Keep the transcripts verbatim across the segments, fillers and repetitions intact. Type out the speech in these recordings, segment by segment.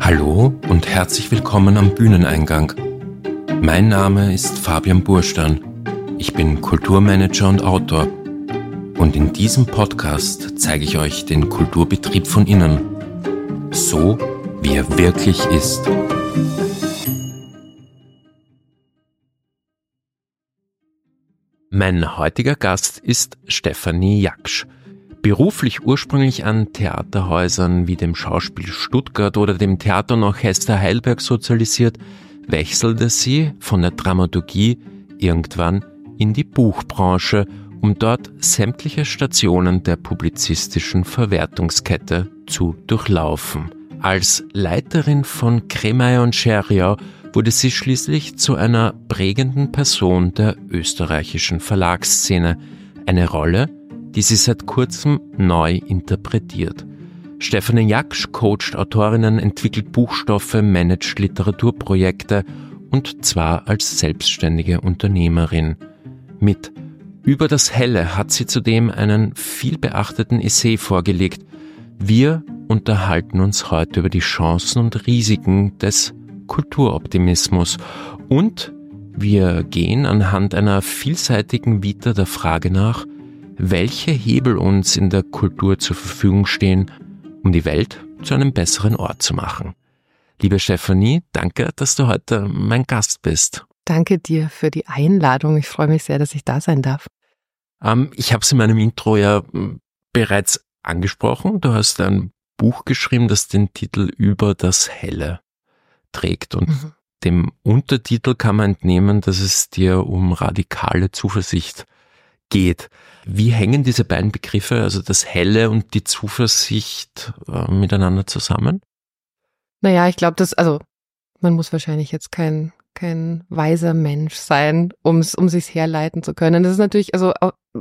Hallo und herzlich willkommen am Bühneneingang. Mein Name ist Fabian Burstern. Ich bin Kulturmanager und Autor. Und in diesem Podcast zeige ich euch den Kulturbetrieb von innen. So, wie er wirklich ist. Mein heutiger Gast ist Stefanie Jaksch. Beruflich ursprünglich an Theaterhäusern wie dem Schauspiel Stuttgart oder dem Theater und Orchester Heidelberg sozialisiert, wechselte sie von der Dramaturgie irgendwann in die Buchbranche, um dort sämtliche Stationen der publizistischen Verwertungskette zu durchlaufen. Als Leiterin von Kremeyer und Scheriau wurde sie schließlich zu einer prägenden Person der österreichischen Verlagsszene, eine Rolle, die sie seit kurzem neu interpretiert. Stefanie Jaksch coacht Autorinnen, entwickelt Buchstoffe, managt Literaturprojekte und zwar als selbstständige Unternehmerin. Mit Über das Helle hat sie zudem einen viel beachteten Essay vorgelegt. Wir unterhalten uns heute über die Chancen und Risiken des Kulturoptimismus und wir gehen anhand einer vielseitigen Vita der Frage nach, welche Hebel uns in der Kultur zur Verfügung stehen, um die Welt zu einem besseren Ort zu machen. Liebe Stefanie, danke, dass du heute mein Gast bist. Danke dir für die Einladung. Ich freue mich sehr, dass ich da sein darf. Ähm, ich habe es in meinem Intro ja bereits angesprochen. Du hast ein Buch geschrieben, das den Titel Über das Helle trägt. Und mhm. dem Untertitel kann man entnehmen, dass es dir um radikale Zuversicht geht. Wie hängen diese beiden Begriffe, also das Helle und die Zuversicht, äh, miteinander zusammen? Naja, ich glaube, dass, also man muss wahrscheinlich jetzt kein kein weiser Mensch sein, um's, um sich's herleiten zu können. Das ist natürlich, also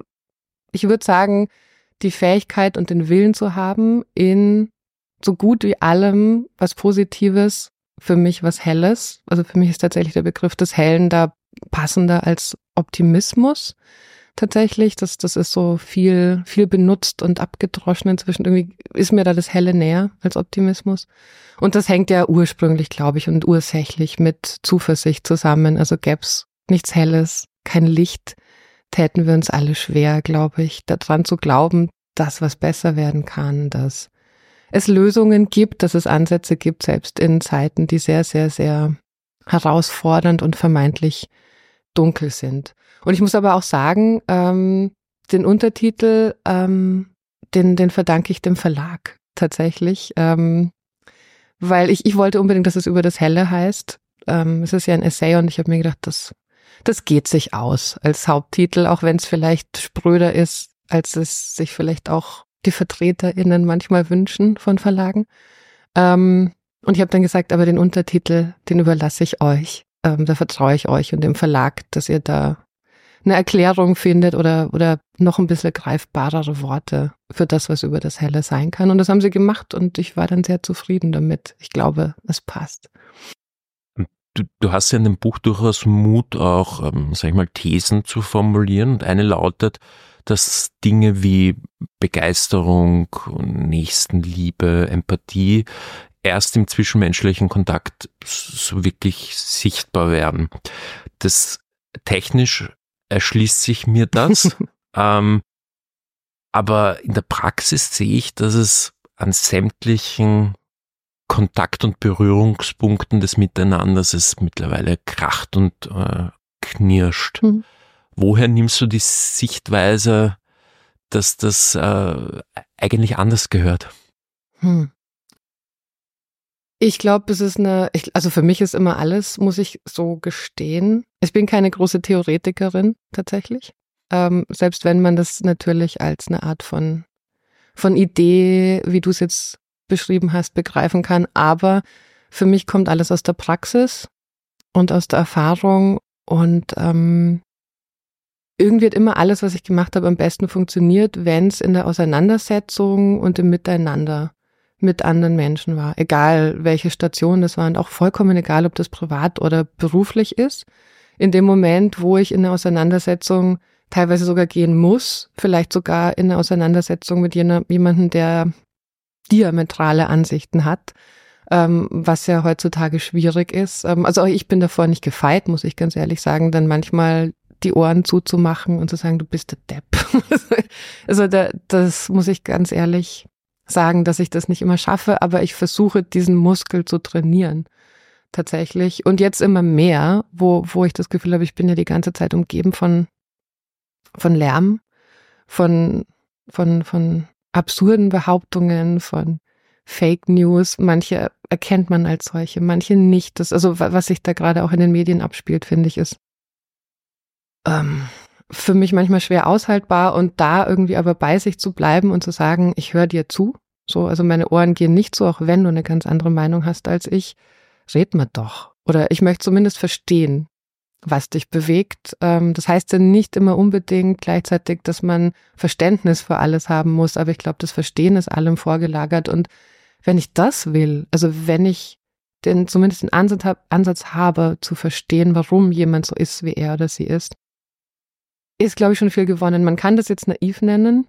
ich würde sagen, die Fähigkeit und den Willen zu haben, in so gut wie allem was Positives, für mich was Helles, also für mich ist tatsächlich der Begriff des Hellen da passender als Optimismus. Tatsächlich, das, das ist so viel, viel benutzt und abgedroschen inzwischen. Irgendwie ist mir da das Helle näher als Optimismus. Und das hängt ja ursprünglich, glaube ich, und ursächlich mit Zuversicht zusammen. Also gäb's nichts Helles, kein Licht, täten wir uns alle schwer, glaube ich, daran zu glauben, dass was besser werden kann, dass es Lösungen gibt, dass es Ansätze gibt, selbst in Zeiten, die sehr, sehr, sehr herausfordernd und vermeintlich dunkel sind. Und ich muss aber auch sagen, ähm, den Untertitel, ähm, den, den verdanke ich dem Verlag tatsächlich, ähm, weil ich, ich wollte unbedingt, dass es Über das Helle heißt. Ähm, es ist ja ein Essay und ich habe mir gedacht, das, das geht sich aus als Haupttitel, auch wenn es vielleicht spröder ist, als es sich vielleicht auch die VertreterInnen manchmal wünschen von Verlagen. Ähm, und ich habe dann gesagt, aber den Untertitel, den überlasse ich euch. Ähm, da vertraue ich euch und dem Verlag, dass ihr da eine Erklärung findet oder oder noch ein bisschen greifbarere Worte für das, was Über das Helle sein kann. Und das haben sie gemacht und ich war dann sehr zufrieden damit. Ich glaube, es passt. Du, du hast ja in dem Buch durchaus Mut, auch, ähm, sag ich mal, Thesen zu formulieren. Und eine lautet, dass Dinge wie Begeisterung, Nächstenliebe, Empathie erst im zwischenmenschlichen Kontakt so wirklich sichtbar werden. Das technisch erschließt sich mir das, ähm, aber in der Praxis sehe ich, dass es an sämtlichen Kontakt- und Berührungspunkten des Miteinanders es mittlerweile kracht und äh, knirscht. Mhm. Woher nimmst du die Sichtweise, dass das äh, eigentlich anders gehört? Hm. Ich glaube, es ist eine, ich, also für mich ist immer alles, muss ich so gestehen. Ich bin keine große Theoretikerin tatsächlich. Ähm, selbst wenn man das natürlich als eine Art von, von Idee, wie du es jetzt beschrieben hast, begreifen kann. Aber für mich kommt alles aus der Praxis und aus der Erfahrung und ähm, irgendwie hat immer alles, was ich gemacht habe, am besten funktioniert, wenn es in der Auseinandersetzung und im Miteinander mit anderen Menschen war. Egal, welche Station das war und auch vollkommen egal, ob das privat oder beruflich ist. In dem Moment, wo ich in eine Auseinandersetzung teilweise sogar gehen muss, vielleicht sogar in eine Auseinandersetzung mit jener, jemandem, der diametrale Ansichten hat, ähm, was ja heutzutage schwierig ist. Ähm, also auch ich bin davor nicht gefeit, muss ich ganz ehrlich sagen, dann manchmal die Ohren zuzumachen und zu sagen, du bist der Depp. Also da, das muss ich ganz ehrlich sagen, dass ich das nicht immer schaffe, aber ich versuche, diesen Muskel zu trainieren. Tatsächlich. Und jetzt immer mehr, wo, wo ich das Gefühl habe, ich bin ja die ganze Zeit umgeben von, von Lärm, von, von, von absurden Behauptungen, von Fake News. Manche erkennt man als solche, manche nicht. Das, also was sich da gerade auch in den Medien abspielt, finde ich, ist ähm, für mich manchmal schwer aushaltbar, und da irgendwie aber bei sich zu bleiben und zu sagen, ich höre dir zu. So, also meine Ohren gehen nicht so, auch wenn du eine ganz andere Meinung hast als ich. Red mir doch. Oder ich möchte zumindest verstehen, was dich bewegt. Das heißt ja nicht immer unbedingt gleichzeitig, dass man Verständnis für alles haben muss, aber ich glaube, das Verstehen ist allem vorgelagert. Und wenn ich das will, also wenn ich den, zumindest den Ansatz, hab, Ansatz habe, zu verstehen, warum jemand so ist, wie er oder sie ist, ist, glaube ich, schon viel gewonnen. Man kann das jetzt naiv nennen.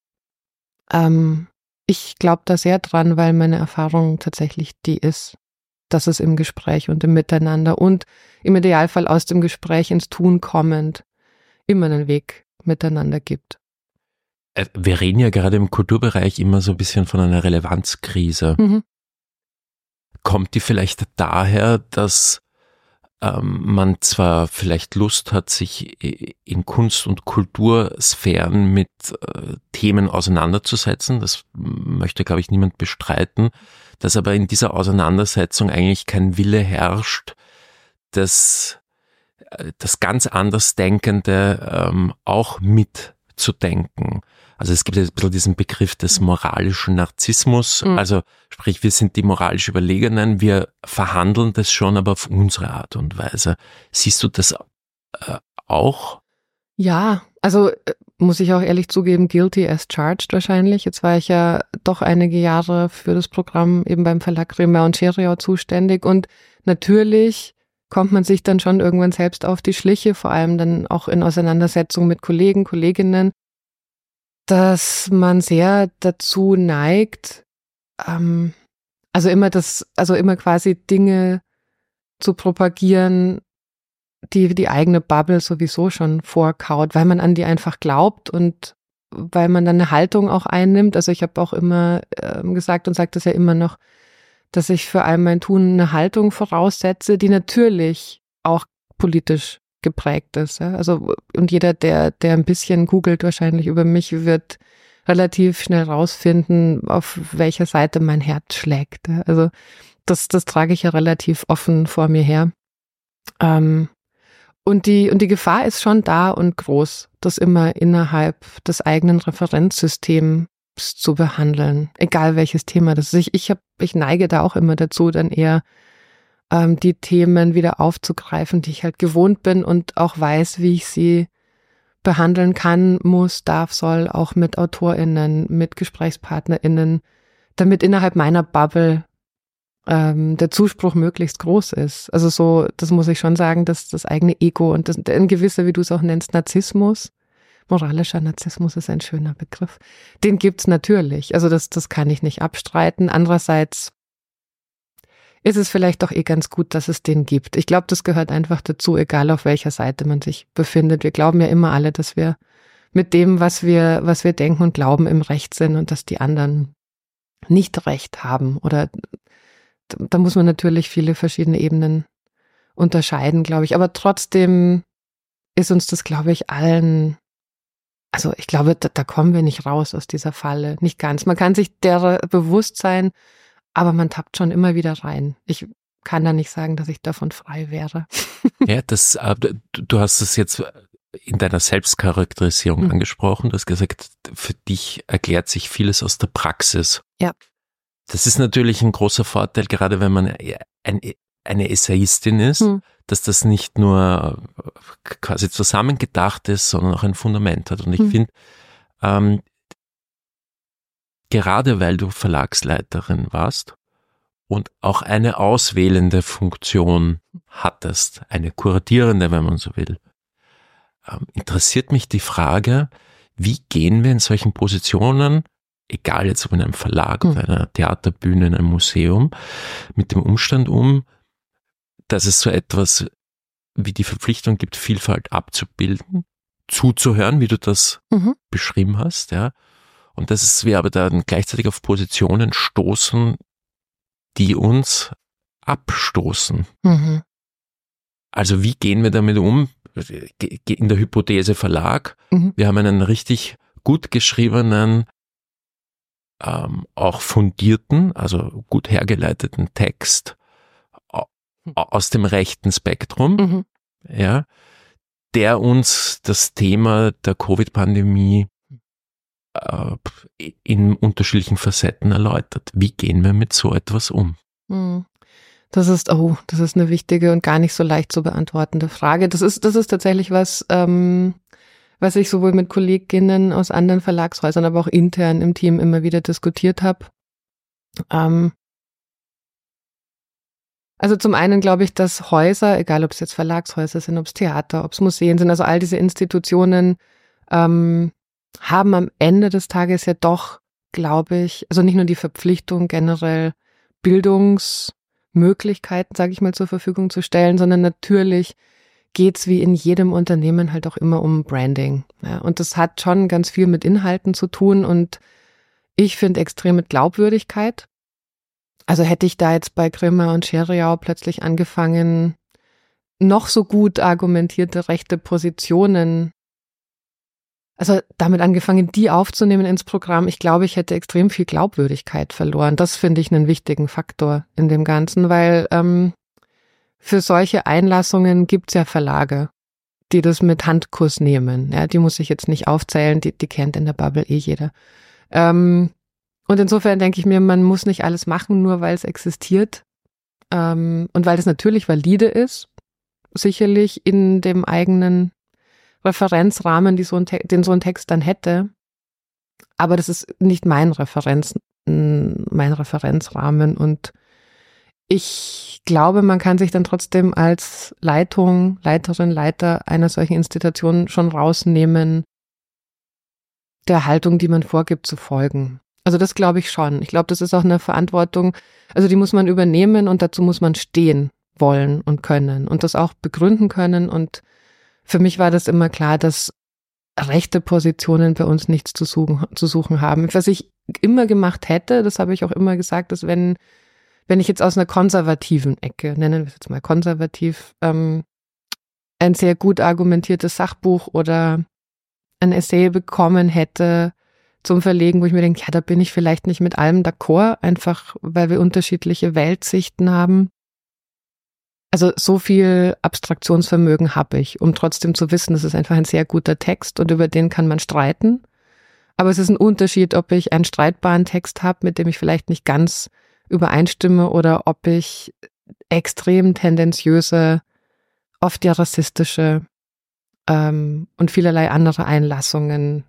Ähm, ich glaube da sehr dran, weil meine Erfahrung tatsächlich die ist, dass es im Gespräch und im Miteinander und im Idealfall aus dem Gespräch ins Tun kommend immer einen Weg miteinander gibt. Wir reden ja gerade im Kulturbereich immer so ein bisschen von einer Relevanzkrise. Mhm. Kommt die vielleicht daher, dass ähm, man zwar vielleicht Lust hat, sich in Kunst- und Kultursphären mit äh, Themen auseinanderzusetzen, das möchte, glaube ich, niemand bestreiten, dass aber in dieser Auseinandersetzung eigentlich kein Wille herrscht, das, das ganz Andersdenkende ähm, auch mitzudenken. Also es gibt ja ein bisschen diesen Begriff des moralischen Narzissmus, mhm. also sprich, wir sind die moralisch Überlegenen, wir verhandeln das schon, aber auf unsere Art und Weise. Siehst du das äh, auch? Ja, also muss ich auch ehrlich zugeben, guilty as charged wahrscheinlich. Jetzt war ich ja doch einige Jahre für das Programm eben beim Verlag Riemer und Scheriau zuständig, und natürlich kommt man sich dann schon irgendwann selbst auf die Schliche, vor allem dann auch in Auseinandersetzung mit Kollegen, Kolleginnen, dass man sehr dazu neigt, ähm, also immer das, also immer quasi Dinge zu propagieren, die die eigene Bubble sowieso schon vorkaut, weil man an die einfach glaubt und weil man dann eine Haltung auch einnimmt. Also ich habe auch immer äh, gesagt und sage das ja immer noch, dass ich für all mein Tun eine Haltung voraussetze, die natürlich auch politisch geprägt ist. Ja? Also und jeder, der der ein bisschen googelt wahrscheinlich über mich, wird relativ schnell rausfinden, auf welcher Seite mein Herz schlägt. Ja? Also das das trage ich ja relativ offen vor mir her. Ähm, Und die, und die Gefahr ist schon da und groß, das immer innerhalb des eigenen Referenzsystems zu behandeln, egal welches Thema das ist. Ich, ich, hab, ich neige da auch immer dazu, dann eher ähm, die Themen wieder aufzugreifen, die ich halt gewohnt bin und auch weiß, wie ich sie behandeln kann, muss, darf, soll, auch mit AutorInnen, mit GesprächspartnerInnen, damit innerhalb meiner Bubble Ähm, der Zuspruch möglichst groß ist. Also so, das muss ich schon sagen, dass das eigene Ego und das, ein gewisser, wie du es auch nennst, Narzissmus, moralischer Narzissmus ist ein schöner Begriff, den gibt's natürlich. Also das, das kann ich nicht abstreiten. Andererseits ist es vielleicht doch eh ganz gut, dass es den gibt. Ich glaube, das gehört einfach dazu, egal auf welcher Seite man sich befindet. Wir glauben ja immer alle, dass wir mit dem, was wir, was wir denken und glauben, im Recht sind und dass die anderen nicht recht haben. Oder da muss man natürlich viele verschiedene Ebenen unterscheiden, glaube ich. Aber trotzdem ist uns das, glaube ich, allen, also ich glaube, da, da kommen wir nicht raus aus dieser Falle. Nicht ganz. Man kann sich der bewusst sein, aber man tappt schon immer wieder rein. Ich kann da nicht sagen, dass ich davon frei wäre. Ja, das, du hast es jetzt in deiner Selbstcharakterisierung hm. angesprochen. Du hast gesagt, für dich erklärt sich vieles aus der Praxis. Ja. Das ist natürlich ein großer Vorteil, gerade wenn man ein, eine Essayistin ist, hm. dass das nicht nur quasi zusammengedacht ist, sondern auch ein Fundament hat. Und ich hm. finde, ähm, gerade weil du Verlagsleiterin warst und auch eine auswählende Funktion hattest, eine kuratierende, wenn man so will, ähm, interessiert mich die Frage, wie gehen wir in solchen Positionen egal jetzt ob in einem Verlag oder einer Theaterbühne, in einem Museum, mit dem Umstand um, dass es so etwas wie die Verpflichtung gibt, Vielfalt abzubilden, zuzuhören, wie du das mhm. beschrieben hast, ja. Und dass wir aber dann gleichzeitig auf Positionen stoßen, die uns abstoßen. Mhm. Also wie gehen wir damit um? In der Hypothese Verlag, mhm. wir haben einen richtig gut geschriebenen, ähm, auch fundierten, also gut hergeleiteten Text aus dem rechten Spektrum, mhm. ja, der uns das Thema der Covid-Pandemie äh, in unterschiedlichen Facetten erläutert. Wie gehen wir mit so etwas um? Das ist, oh, das ist eine wichtige und gar nicht so leicht zu beantwortende Frage. Das ist, das ist tatsächlich was, ähm, was ich sowohl mit Kolleginnen aus anderen Verlagshäusern, aber auch intern im Team immer wieder diskutiert habe. Ähm, Also zum einen glaube ich, dass Häuser, egal ob es jetzt Verlagshäuser sind, ob es Theater, ob es Museen sind, also all diese Institutionen ähm, haben am Ende des Tages ja doch, glaube ich, also nicht nur die Verpflichtung, generell Bildungsmöglichkeiten, sage ich mal, zur Verfügung zu stellen, sondern natürlich geht's wie in jedem Unternehmen halt auch immer um Branding. Ja, und das hat schon ganz viel mit Inhalten zu tun und ich finde extrem mit Glaubwürdigkeit. Also hätte ich da jetzt bei Grimmer und Scheriau plötzlich angefangen, noch so gut argumentierte rechte Positionen, also damit angefangen, die aufzunehmen ins Programm, ich glaube, ich hätte extrem viel Glaubwürdigkeit verloren. Das finde ich einen wichtigen Faktor in dem Ganzen, weil ähm, für solche Einlassungen gibt's ja Verlage, die das mit Handkuss nehmen. Ja, die muss ich jetzt nicht aufzählen, die, die kennt in der Bubble eh jeder. Ähm, Und insofern denke ich mir, man muss nicht alles machen, nur weil es existiert. Ähm, und weil es natürlich valide ist, sicherlich in dem eigenen Referenzrahmen, die so ein Te- den so ein Text dann hätte. Aber das ist nicht mein Referenz, mein Referenzrahmen. Und ich glaube, man kann sich dann trotzdem als Leitung, Leiterin, Leiter einer solchen Institution schon rausnehmen, der Haltung, die man vorgibt, zu folgen. Also das glaube ich schon. Ich glaube, das ist auch eine Verantwortung, also die muss man übernehmen und dazu muss man stehen wollen und können und das auch begründen können. Und für mich war das immer klar, dass rechte Positionen bei uns nichts zu suchen, zu suchen haben. Was ich immer gemacht hätte, das habe ich auch immer gesagt, dass wenn, wenn ich jetzt aus einer konservativen Ecke, nennen wir es jetzt mal konservativ, ähm, ein sehr gut argumentiertes Sachbuch oder ein Essay bekommen hätte, zum Verlegen, wo ich mir denke, ja, da bin ich vielleicht nicht mit allem d'accord, einfach weil wir unterschiedliche Weltsichten haben. Also so viel Abstraktionsvermögen habe ich, um trotzdem zu wissen, das ist einfach ein sehr guter Text und über den kann man streiten. Aber es ist ein Unterschied, ob ich einen streitbaren Text habe, mit dem ich vielleicht nicht ganz übereinstimme oder ob ich extrem tendenziöse, oft ja rassistische ähm, und vielerlei andere Einlassungen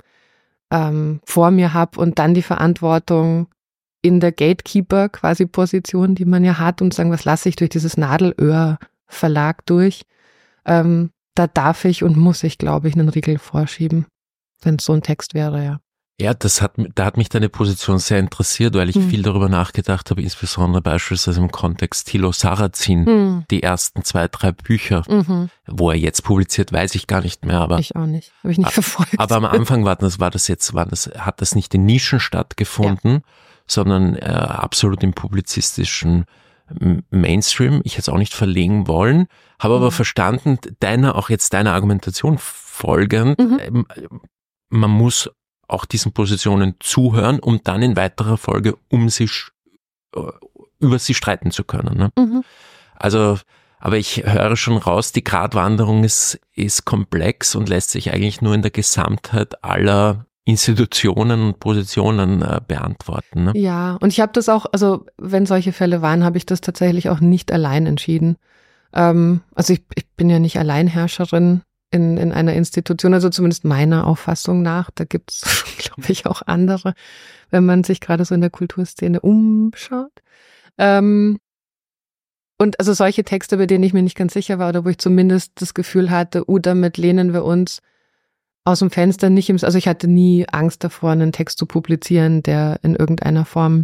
Ähm, vor mir habe und dann die Verantwortung in der Gatekeeper quasi Position, die man ja hat und sagen, was lasse ich durch dieses Nadelöhr-Verlag durch, ähm, da darf ich und muss ich, glaube ich, einen Riegel vorschieben, wenn es so ein Text wäre, ja. Ja, das hat, da hat mich deine Position sehr interessiert, weil ich mhm. viel darüber nachgedacht habe, insbesondere beispielsweise im Kontext Thilo Sarrazin, mhm. die ersten zwei, drei Bücher, mhm. wo er jetzt publiziert, weiß ich gar nicht mehr, aber. Ich auch nicht, habe ich nicht verfolgt. Aber am Anfang war das, war das jetzt, war das, hat das nicht in Nischen stattgefunden, ja. sondern äh, absolut im publizistischen Mainstream. Ich hätte es auch nicht verlegen wollen, habe mhm. aber verstanden, deiner, auch jetzt deiner Argumentation folgend, mhm. äh, man muss auch diesen Positionen zuhören, um dann in weiterer Folge um sie, über sie streiten zu können. Ne? Mhm. Also, aber ich höre schon raus, die Gratwanderung ist, ist komplex und lässt sich eigentlich nur in der Gesamtheit aller Institutionen und Positionen äh, beantworten. Ne? Ja, und ich habe das auch, also wenn solche Fälle waren, habe ich das tatsächlich auch nicht allein entschieden. Ähm, also ich, ich bin ja nicht Alleinherrscherin in, in einer Institution, also zumindest meiner Auffassung nach. Da gibt's, glaube ich, auch andere, wenn man sich gerade so in der Kulturszene umschaut. Ähm, und also solche Texte, bei denen ich mir nicht ganz sicher war oder wo ich zumindest das Gefühl hatte, uh, damit lehnen wir uns aus dem Fenster, nicht im, also ich hatte nie Angst davor, einen Text zu publizieren, der in irgendeiner Form,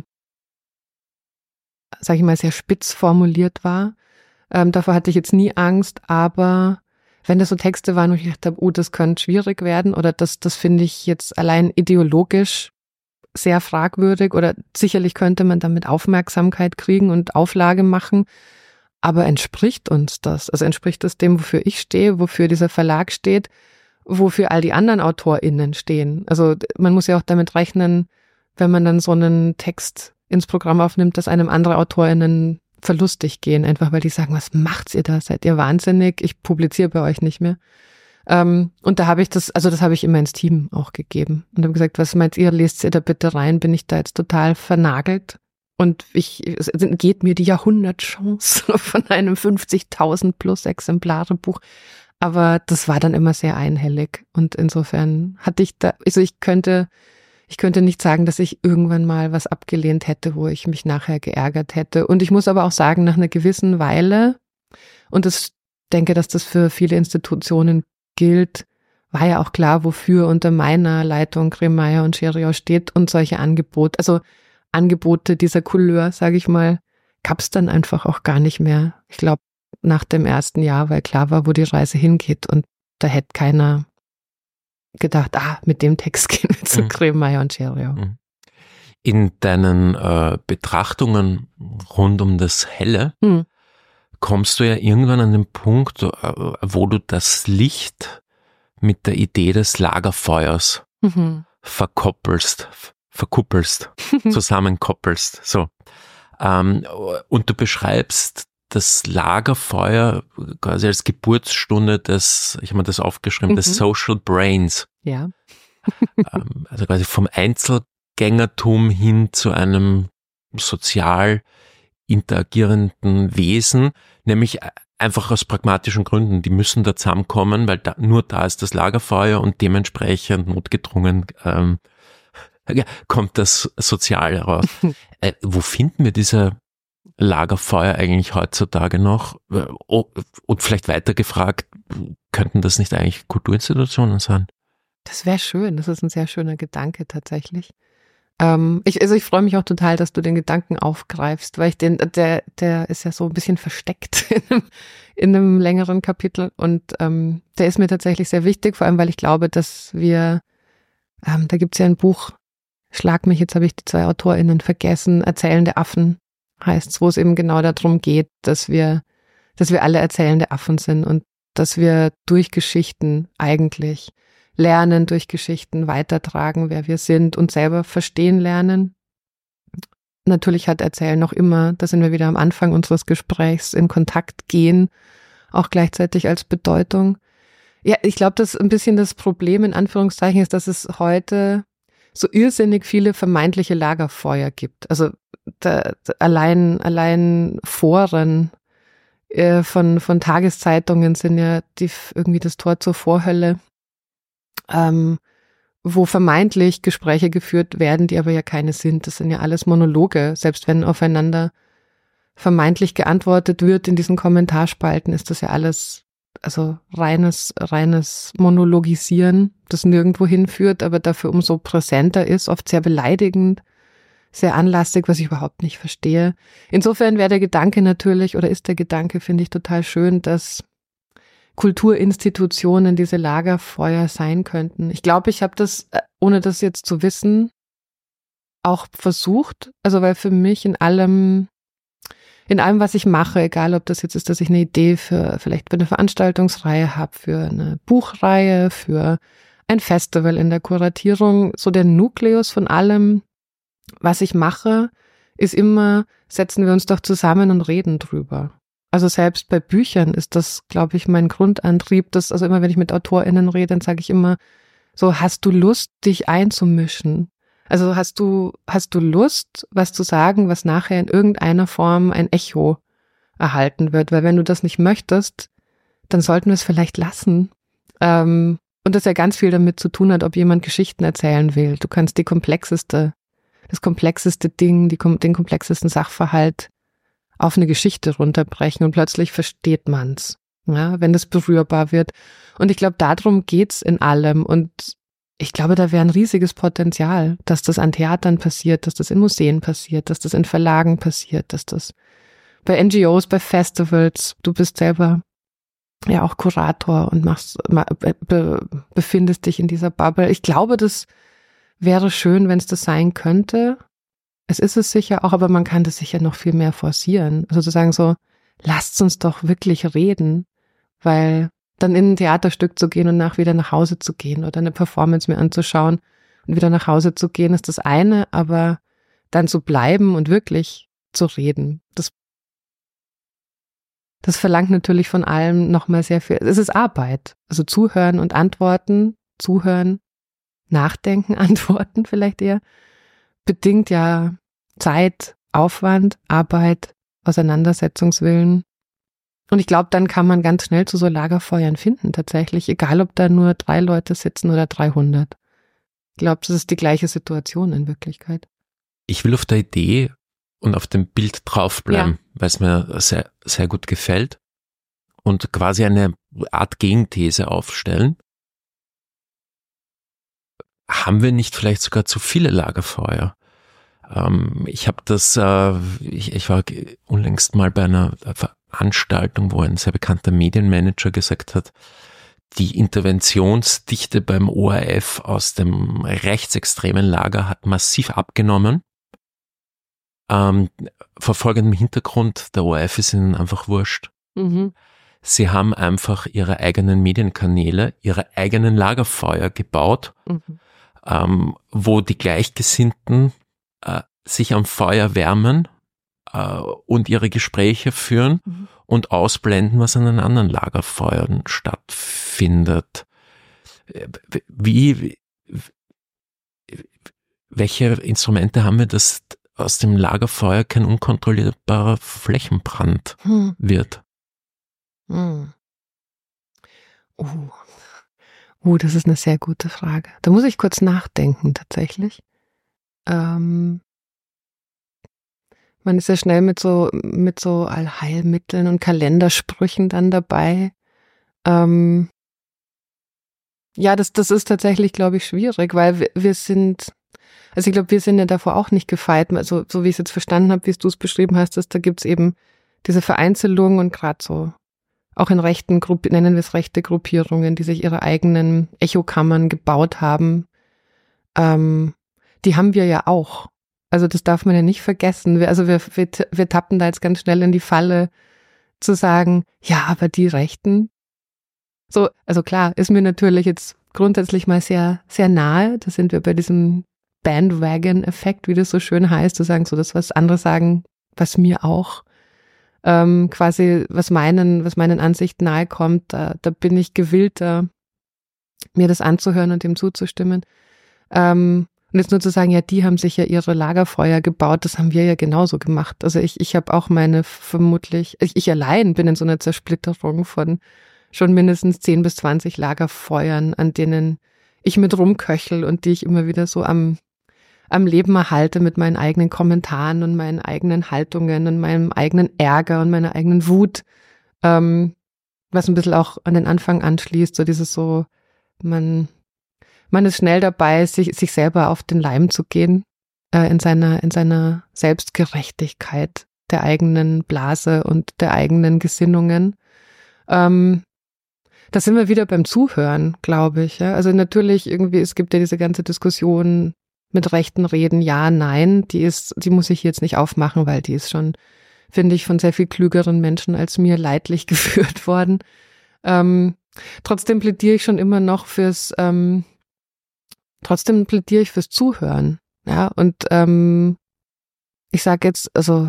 sag ich mal, sehr spitz formuliert war. Ähm, davor hatte ich jetzt nie Angst, aber wenn das so Texte waren, wo ich gedacht habe, oh, das könnte schwierig werden oder das, das finde ich jetzt allein ideologisch sehr fragwürdig oder sicherlich könnte man damit Aufmerksamkeit kriegen und Auflage machen, aber entspricht uns das? Also entspricht das dem, wofür ich stehe, wofür dieser Verlag steht, wofür all die anderen AutorInnen stehen? Also man muss ja auch damit rechnen, wenn man dann so einen Text ins Programm aufnimmt, dass einem andere AutorInnen verlustig gehen, einfach weil die sagen, was macht ihr da? Seid ihr wahnsinnig? Ich publiziere bei euch nicht mehr. Ähm, und da habe ich das, also das habe ich immer ins Team auch gegeben und habe gesagt, was meint ihr, lest ihr da bitte rein? Bin ich da jetzt total vernagelt? Und ich, es geht mir die Jahrhundertchance von einem fünfzigtausend plus Exemplare Buch. Aber das war dann immer sehr einhellig und insofern hatte ich da, also ich könnte, ich könnte nicht sagen, dass ich irgendwann mal was abgelehnt hätte, wo ich mich nachher geärgert hätte. Und ich muss aber auch sagen, nach einer gewissen Weile, und ich denke, dass das für viele Institutionen gilt, war ja auch klar, wofür unter meiner Leitung Kremeyer und Scheriau steht und solche Angebote, also Angebote dieser Couleur, sage ich mal, gab es dann einfach auch gar nicht mehr. Ich glaube, nach dem ersten Jahr, weil klar war, wo die Reise hingeht und da hätte keiner gedacht, ah, mit dem Text gehen wir zu mhm. Kremeyer und Scheriau. In deinen äh, Betrachtungen rund um das Helle mhm. kommst du ja irgendwann an den Punkt, äh, wo du das Licht mit der Idee des Lagerfeuers mhm. verkoppelst, verkuppelst, zusammenkoppelst. So. Ähm, und du beschreibst das Lagerfeuer quasi als Geburtsstunde des, ich habe mir das aufgeschrieben, mhm. des Social Brains. Ja. ähm, also quasi vom Einzelgängertum hin zu einem sozial interagierenden Wesen, nämlich einfach aus pragmatischen Gründen. Die müssen da zusammenkommen, weil da, nur da ist das Lagerfeuer und dementsprechend notgedrungen ähm, ja, kommt das Soziale raus. äh, wo finden wir diese Lagerfeuer eigentlich heutzutage noch? Und vielleicht weiter gefragt, könnten das nicht eigentlich Kulturinstitutionen sein? Das wäre schön, das ist ein sehr schöner Gedanke tatsächlich. Ähm, ich, also ich freue mich auch total, dass du den Gedanken aufgreifst, weil ich den, der, der ist ja so ein bisschen versteckt in einem, in einem längeren Kapitel und ähm, der ist mir tatsächlich sehr wichtig, vor allem weil ich glaube, dass wir, ähm, da gibt es ja ein Buch, schlag mich, jetzt habe ich die zwei AutorInnen vergessen, Erzählende Affen heißt es, wo es eben genau darum geht, dass wir, dass wir alle erzählende Affen sind und dass wir durch Geschichten eigentlich lernen, durch Geschichten weitertragen, wer wir sind und selber verstehen lernen. Natürlich hat Erzählen noch immer, da sind wir wieder am Anfang unseres Gesprächs, in Kontakt gehen, auch gleichzeitig als Bedeutung. Ja, ich glaube, dass ein bisschen das Problem in Anführungszeichen ist, dass es heute so irrsinnig viele vermeintliche Lagerfeuer gibt. Also da, da, allein allein Foren äh, von von Tageszeitungen sind ja die irgendwie das Tor zur Vorhölle, ähm, wo vermeintlich Gespräche geführt werden, die aber ja keine sind. Das sind ja alles Monologe. Selbst wenn aufeinander vermeintlich geantwortet wird in diesen Kommentarspalten, ist das ja alles also reines, reines Monologisieren, das nirgendwo hinführt, aber dafür umso präsenter ist, oft sehr beleidigend, sehr anlastig, was ich überhaupt nicht verstehe. Insofern wäre der Gedanke natürlich, oder ist der Gedanke, finde ich total schön, dass Kulturinstitutionen diese Lagerfeuer sein könnten. Ich glaube, ich habe das, ohne das jetzt zu wissen, auch versucht, also weil für mich in allem In allem, was ich mache, egal ob das jetzt ist, dass ich eine Idee für vielleicht für eine Veranstaltungsreihe habe, für eine Buchreihe, für ein Festival in der Kuratierung, so der Nukleus von allem, was ich mache, ist immer, setzen wir uns doch zusammen und reden drüber. Also selbst bei Büchern ist das, glaube ich, mein Grundantrieb, dass, also immer wenn ich mit AutorInnen rede, dann sage ich immer so, hast du Lust, dich einzumischen? Also hast du, hast du Lust, was zu sagen, was nachher in irgendeiner Form ein Echo erhalten wird? Weil wenn du das nicht möchtest, dann sollten wir es vielleicht lassen. Ähm, und das ja ganz viel damit zu tun hat, ob jemand Geschichten erzählen will. Du kannst die komplexeste, das komplexeste Ding, die, den komplexesten Sachverhalt auf eine Geschichte runterbrechen und plötzlich versteht man's. ja, wenn das berührbar wird. Und ich glaube, darum geht's in allem. Und ich glaube, da wäre ein riesiges Potenzial, dass das an Theatern passiert, dass das in Museen passiert, dass das in Verlagen passiert, dass das bei N G Os, bei Festivals, du bist selber ja auch Kurator und machst, be, befindest dich in dieser Bubble. Ich glaube, das wäre schön, wenn es das sein könnte. Es ist es sicher auch, aber man kann das sicher noch viel mehr forcieren. Also zu sagen so, lasst uns doch wirklich reden, weil dann in ein Theaterstück zu gehen und nach wieder nach Hause zu gehen oder eine Performance mir anzuschauen und wieder nach Hause zu gehen, ist das eine, aber dann zu bleiben und wirklich zu reden, das, das verlangt natürlich von allem nochmal sehr viel. Es ist Arbeit, also zuhören und antworten, zuhören, nachdenken, antworten vielleicht eher, bedingt ja Zeit, Aufwand, Arbeit, Auseinandersetzungswillen. Und ich glaube, dann kann man ganz schnell zu so Lagerfeuern finden, tatsächlich, egal ob da nur drei Leute sitzen oder dreihundert. Ich glaube, das ist die gleiche Situation in Wirklichkeit. Ich will auf der Idee und auf dem Bild draufbleiben, ja, weil es mir sehr, sehr gut gefällt und quasi eine Art Gegenthese aufstellen. Haben wir nicht vielleicht sogar zu viele Lagerfeuer? Ähm, ich habe das, äh, ich, ich war unlängst mal bei einer Veranstaltung, wo ein sehr bekannter Medienmanager gesagt hat, die Interventionsdichte beim O R F aus dem rechtsextremen Lager hat massiv abgenommen. Ähm, vor folgendem Hintergrund, der O R F ist ihnen einfach wurscht. Mhm. Sie haben einfach ihre eigenen Medienkanäle, ihre eigenen Lagerfeuer gebaut, mhm. ähm, wo die Gleichgesinnten äh, sich am Feuer wärmen äh, und ihre Gespräche führen, mhm. und ausblenden, was an den anderen Lagerfeuern stattfindet. Wie, welche Instrumente haben wir, dass aus dem Lagerfeuer kein unkontrollierbarer Flächenbrand hm. wird? Hm. Uh. uh, das ist eine sehr gute Frage. Da muss ich kurz nachdenken, tatsächlich. Ähm, man ist ja schnell mit so, mit so Allheilmitteln und Kalendersprüchen dann dabei. Ähm, ja, das, das ist tatsächlich, glaube ich, schwierig, weil wir, wir sind, also ich glaube, wir sind ja davor auch nicht gefeit. Also so wie ich es jetzt verstanden habe, wie es du es beschrieben hast, dass da gibt's eben diese Vereinzelung und gerade so auch in rechten Gruppen, nennen wir es rechte Gruppierungen, die sich ihre eigenen Echokammern gebaut haben. Ähm, die haben wir ja auch. Also das darf man ja nicht vergessen. Wir, also wir, wir, wir tappen da jetzt ganz schnell in die Falle zu sagen, ja, aber die Rechten. So, also klar, ist mir natürlich jetzt grundsätzlich mal sehr, sehr nahe. Da sind wir bei diesem Bandwagon-Effekt, wie das so schön heißt, zu sagen, so das, was andere sagen, was mir auch ähm, quasi, was meinen, was meinen Ansichten nahe kommt, da, da bin ich gewillter, mir das anzuhören und dem zuzustimmen. Ähm, Und jetzt nur zu sagen, ja, die haben sich ja ihre Lagerfeuer gebaut, das haben wir ja genauso gemacht. Also ich, ich habe auch meine vermutlich, ich, ich allein bin in so einer Zersplitterung von schon mindestens zehn bis zwanzig Lagerfeuern, an denen ich mit rumköchel und die ich immer wieder so am, am Leben erhalte mit meinen eigenen Kommentaren und meinen eigenen Haltungen und meinem eigenen Ärger und meiner eigenen Wut, ähm, was ein bisschen auch an den Anfang anschließt, so dieses so, man... Man ist schnell dabei, sich, sich selber auf den Leim zu gehen, äh, in seiner, in seiner Selbstgerechtigkeit der eigenen Blase und der eigenen Gesinnungen. Ähm, da sind wir wieder beim Zuhören, glaube ich. Ja? Also natürlich irgendwie, es gibt ja diese ganze Diskussion mit rechten Reden, ja, nein, die ist, die muss ich jetzt nicht aufmachen, weil die ist schon, finde ich, von sehr viel klügeren Menschen als mir leidlich geführt worden. Ähm, trotzdem plädiere ich schon immer noch fürs, ähm, Trotzdem plädiere ich fürs Zuhören, ja, und ähm, ich sage jetzt, also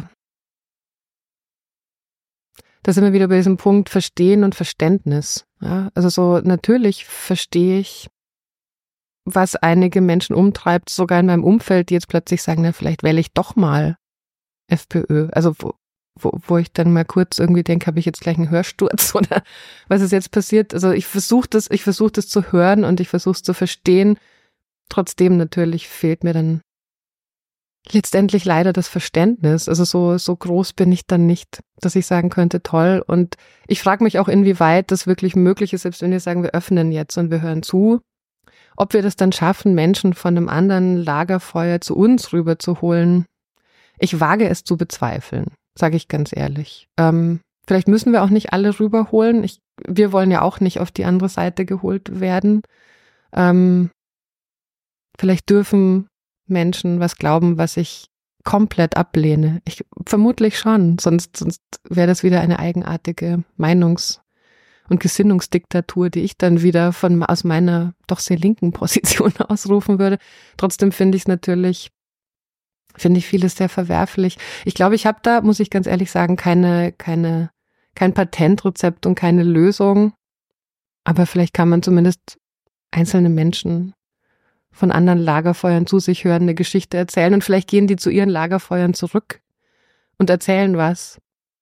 da sind wir wieder bei diesem Punkt Verstehen und Verständnis, ja, also so natürlich verstehe ich, was einige Menschen umtreibt, sogar in meinem Umfeld, die jetzt plötzlich sagen, na, vielleicht wähle ich doch mal FPÖ, also wo, wo, wo ich dann mal kurz irgendwie denke, habe ich jetzt gleich einen Hörsturz oder was ist jetzt passiert, also ich versuche das, ich versuche das zu hören und ich versuche es zu verstehen. Trotzdem natürlich fehlt mir dann letztendlich leider das Verständnis. Also so, so groß bin ich dann nicht, dass ich sagen könnte, toll. Und ich frage mich auch, inwieweit das wirklich möglich ist, selbst wenn wir sagen, wir öffnen jetzt und wir hören zu, ob wir das dann schaffen, Menschen von einem anderen Lagerfeuer zu uns rüber zu holen. Ich wage es zu bezweifeln, sage ich ganz ehrlich. Ähm, vielleicht müssen wir auch nicht alle rüberholen. Ich, wir wollen ja auch nicht auf die andere Seite geholt werden. Ähm, vielleicht dürfen Menschen was glauben, was ich komplett ablehne. Ich vermutlich schon, sonst, sonst wäre das wieder eine eigenartige Meinungs- und Gesinnungsdiktatur, die ich dann wieder von aus meiner doch sehr linken Position ausrufen würde. Trotzdem finde ich es natürlich, finde ich vieles sehr verwerflich. Ich glaube, ich habe da, muss ich ganz ehrlich sagen, keine, keine, kein Patentrezept und keine Lösung. Aber vielleicht kann man zumindest einzelne Menschen von anderen Lagerfeuern zu sich hören, eine Geschichte erzählen und vielleicht gehen die zu ihren Lagerfeuern zurück und erzählen was,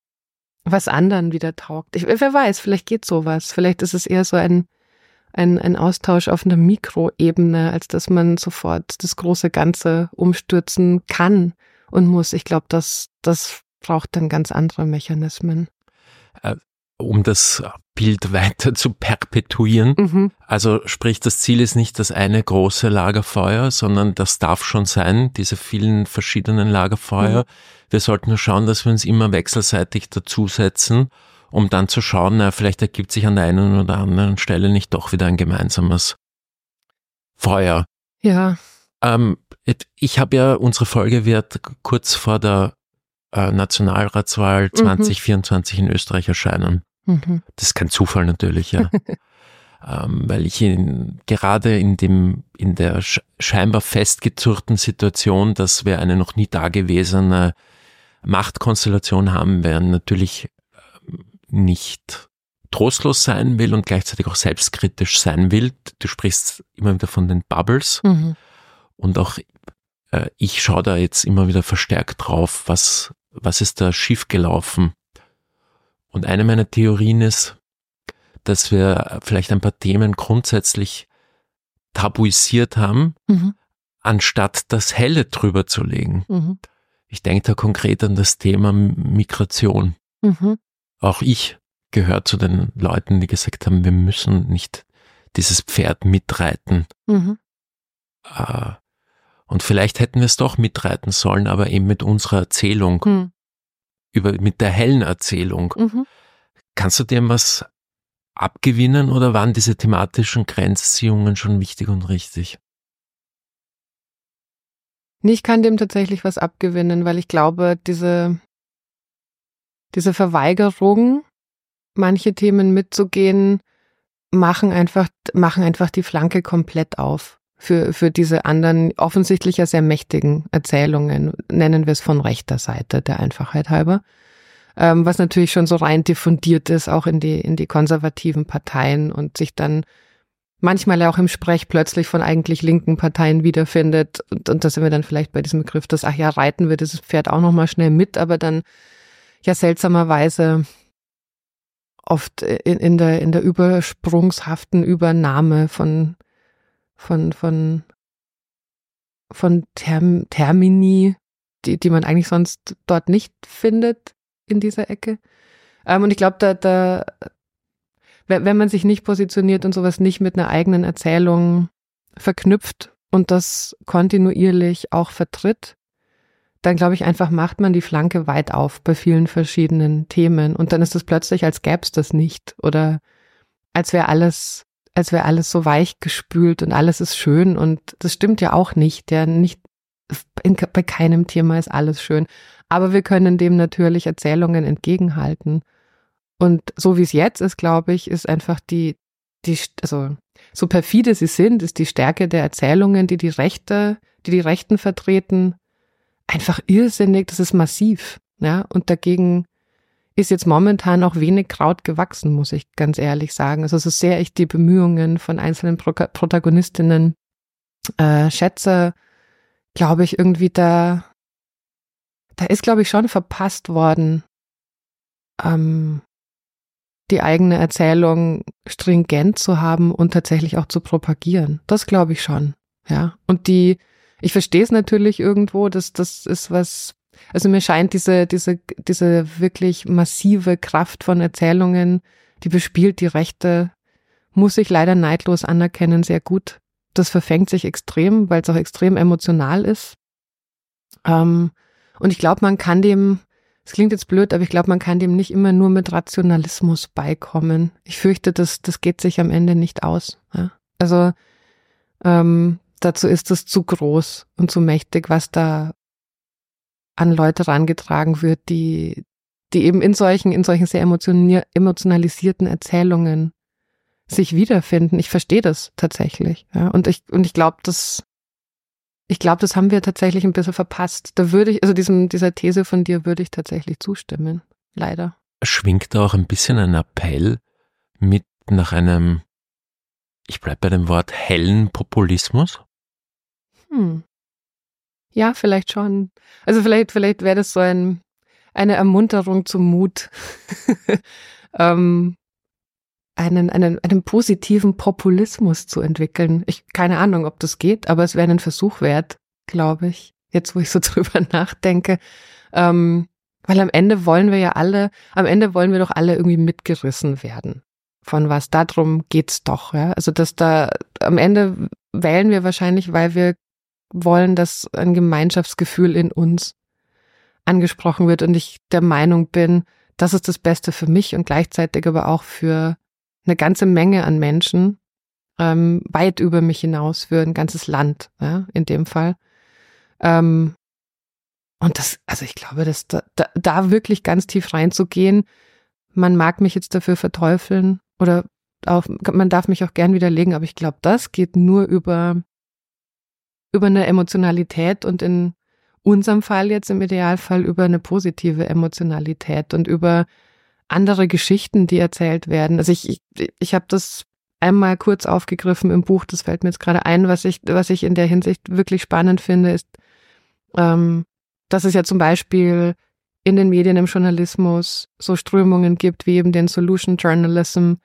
was anderen wieder taugt. Ich, wer weiß, vielleicht geht sowas. Vielleicht ist es eher so ein, ein, ein Austausch auf einer Mikroebene, als dass man sofort das große Ganze umstürzen kann und muss. Ich glaube, das, das braucht dann ganz andere Mechanismen. Äh. Um das Bild weiter zu perpetuieren. Mhm. Also sprich, das Ziel ist nicht das eine große Lagerfeuer, sondern das darf schon sein, diese vielen verschiedenen Lagerfeuer. Mhm. Wir sollten nur schauen, dass wir uns immer wechselseitig dazusetzen, um dann zu schauen, na, vielleicht ergibt sich an der einen oder anderen Stelle nicht doch wieder ein gemeinsames Feuer. Ja. Ähm, ich habe ja, unsere Folge wird kurz vor der Nationalratswahl zwanzig vierundzwanzig mhm. in Österreich erscheinen. Mhm. Das ist kein Zufall natürlich, ja. ähm, weil ich in, gerade in dem, in der scheinbar festgezurrten Situation, dass wir eine noch nie dagewesene Machtkonstellation haben werden, natürlich nicht trostlos sein will und gleichzeitig auch selbstkritisch sein will. Du sprichst immer wieder von den Bubbles mhm. und auch äh, ich schaue da jetzt immer wieder verstärkt drauf, was Was ist da schiefgelaufen? Und eine meiner Theorien ist, dass wir vielleicht ein paar Themen grundsätzlich tabuisiert haben, mhm. anstatt das Helle drüber zu legen. Mhm. Ich denke da konkret an das Thema Migration. Mhm. Auch ich gehöre zu den Leuten, die gesagt haben, wir müssen nicht dieses Pferd mitreiten. Mhm. Äh, Und vielleicht hätten wir es doch mitreiten sollen, aber eben mit unserer Erzählung, hm. über, mit der hellen Erzählung. Mhm. Kannst du dem was abgewinnen oder waren diese thematischen Grenzziehungen schon wichtig und richtig? Nee, ich kann dem tatsächlich was abgewinnen, weil ich glaube, diese, diese Verweigerung, manche Themen mitzugehen, machen einfach, machen einfach die Flanke komplett auf. Für, für diese anderen offensichtlich ja sehr mächtigen Erzählungen, nennen wir es von rechter Seite, der Einfachheit halber, ähm, was natürlich schon so rein diffundiert ist, auch in die, in die konservativen Parteien und sich dann manchmal auch im Sprech plötzlich von eigentlich linken Parteien wiederfindet. Und, und da sind wir dann vielleicht bei diesem Begriff, dass, ach ja, reiten wir dieses Pferd auch nochmal schnell mit, aber dann ja seltsamerweise oft in, in der, in der übersprungshaften Übernahme von von von von Term, Termini, die die man eigentlich sonst dort nicht findet in dieser Ecke. Ähm, und ich glaube, da da wenn man sich nicht positioniert und sowas nicht mit einer eigenen Erzählung verknüpft und das kontinuierlich auch vertritt, dann glaube ich einfach, macht man die Flanke weit auf bei vielen verschiedenen Themen und dann ist es plötzlich, als gäbe es das nicht oder als wäre alles als wäre alles so weich gespült und alles ist schön und das stimmt ja auch nicht, ja, nicht, in, bei keinem Thema ist alles schön, aber wir können dem natürlich Erzählungen entgegenhalten und so wie es jetzt ist, glaube ich, ist einfach die, die, also so perfide sie sind, ist die Stärke der Erzählungen, die die Rechte, die die Rechten vertreten, einfach irrsinnig, das ist massiv, ja, und dagegen ist jetzt momentan auch wenig Kraut gewachsen, muss ich ganz ehrlich sagen. Also so sehr ich die Bemühungen von einzelnen Pro- Protagonistinnen äh, schätze, glaube ich irgendwie da, da ist glaube ich schon verpasst worden, ähm, die eigene Erzählung stringent zu haben und tatsächlich auch zu propagieren. Das glaube ich schon, ja. Und die, Ich verstehe es natürlich irgendwo, dass das ist was, also mir scheint diese, diese, diese wirklich massive Kraft von Erzählungen, die bespielt die Rechte, muss ich leider neidlos anerkennen, sehr gut. Das verfängt sich extrem, weil es auch extrem emotional ist. Ähm, und ich glaube, man kann dem, es klingt jetzt blöd, aber ich glaube, man kann dem nicht immer nur mit Rationalismus beikommen. Ich fürchte, das, das geht sich am Ende nicht aus. Ja? Also ähm, dazu ist es zu groß und zu mächtig, was da an Leute herangetragen wird, die, die eben in solchen, in solchen sehr emotionalisierten Erzählungen sich wiederfinden. Ich verstehe das tatsächlich. Ja? Und ich, und ich glaube, das, ich glaube, das haben wir tatsächlich ein bisschen verpasst. Da würde ich, also diesem, dieser These von dir würde ich tatsächlich zustimmen. Leider. Schwingt da auch ein bisschen ein Appell mit nach einem, ich bleibe bei dem Wort, hellen Populismus? Hm. Ja, vielleicht schon. Also vielleicht, vielleicht wäre das so ein, eine Ermunterung zum Mut, ähm, einen, einen, einen positiven Populismus zu entwickeln. Ich, keine Ahnung, ob das geht, aber es wäre ein Versuch wert, glaube ich, jetzt wo ich so drüber nachdenke. Ähm, weil am Ende wollen wir ja alle, am Ende wollen wir doch alle irgendwie mitgerissen werden. Von was, darum geht's doch. Ja? Also dass da, am Ende wählen wir wahrscheinlich, weil wir wollen, dass ein Gemeinschaftsgefühl in uns angesprochen wird und ich der Meinung bin, das ist das Beste für mich und gleichzeitig aber auch für eine ganze Menge an Menschen, ähm, weit über mich hinaus, für ein ganzes Land, ja, in dem Fall. Ähm, und das, also ich glaube, dass da, da, da wirklich ganz tief reinzugehen, man mag mich jetzt dafür verteufeln oder auch, man darf mich auch gern widerlegen, aber ich glaube, das geht nur über, über eine Emotionalität und in unserem Fall jetzt im Idealfall über eine positive Emotionalität und über andere Geschichten, die erzählt werden. Also ich, ich, ich habe das einmal kurz aufgegriffen im Buch, das fällt mir jetzt gerade ein, was ich, was ich in der Hinsicht wirklich spannend finde, ist, ähm, dass es ja zum Beispiel in den Medien, im Journalismus so Strömungen gibt, wie eben den Solution Journalism,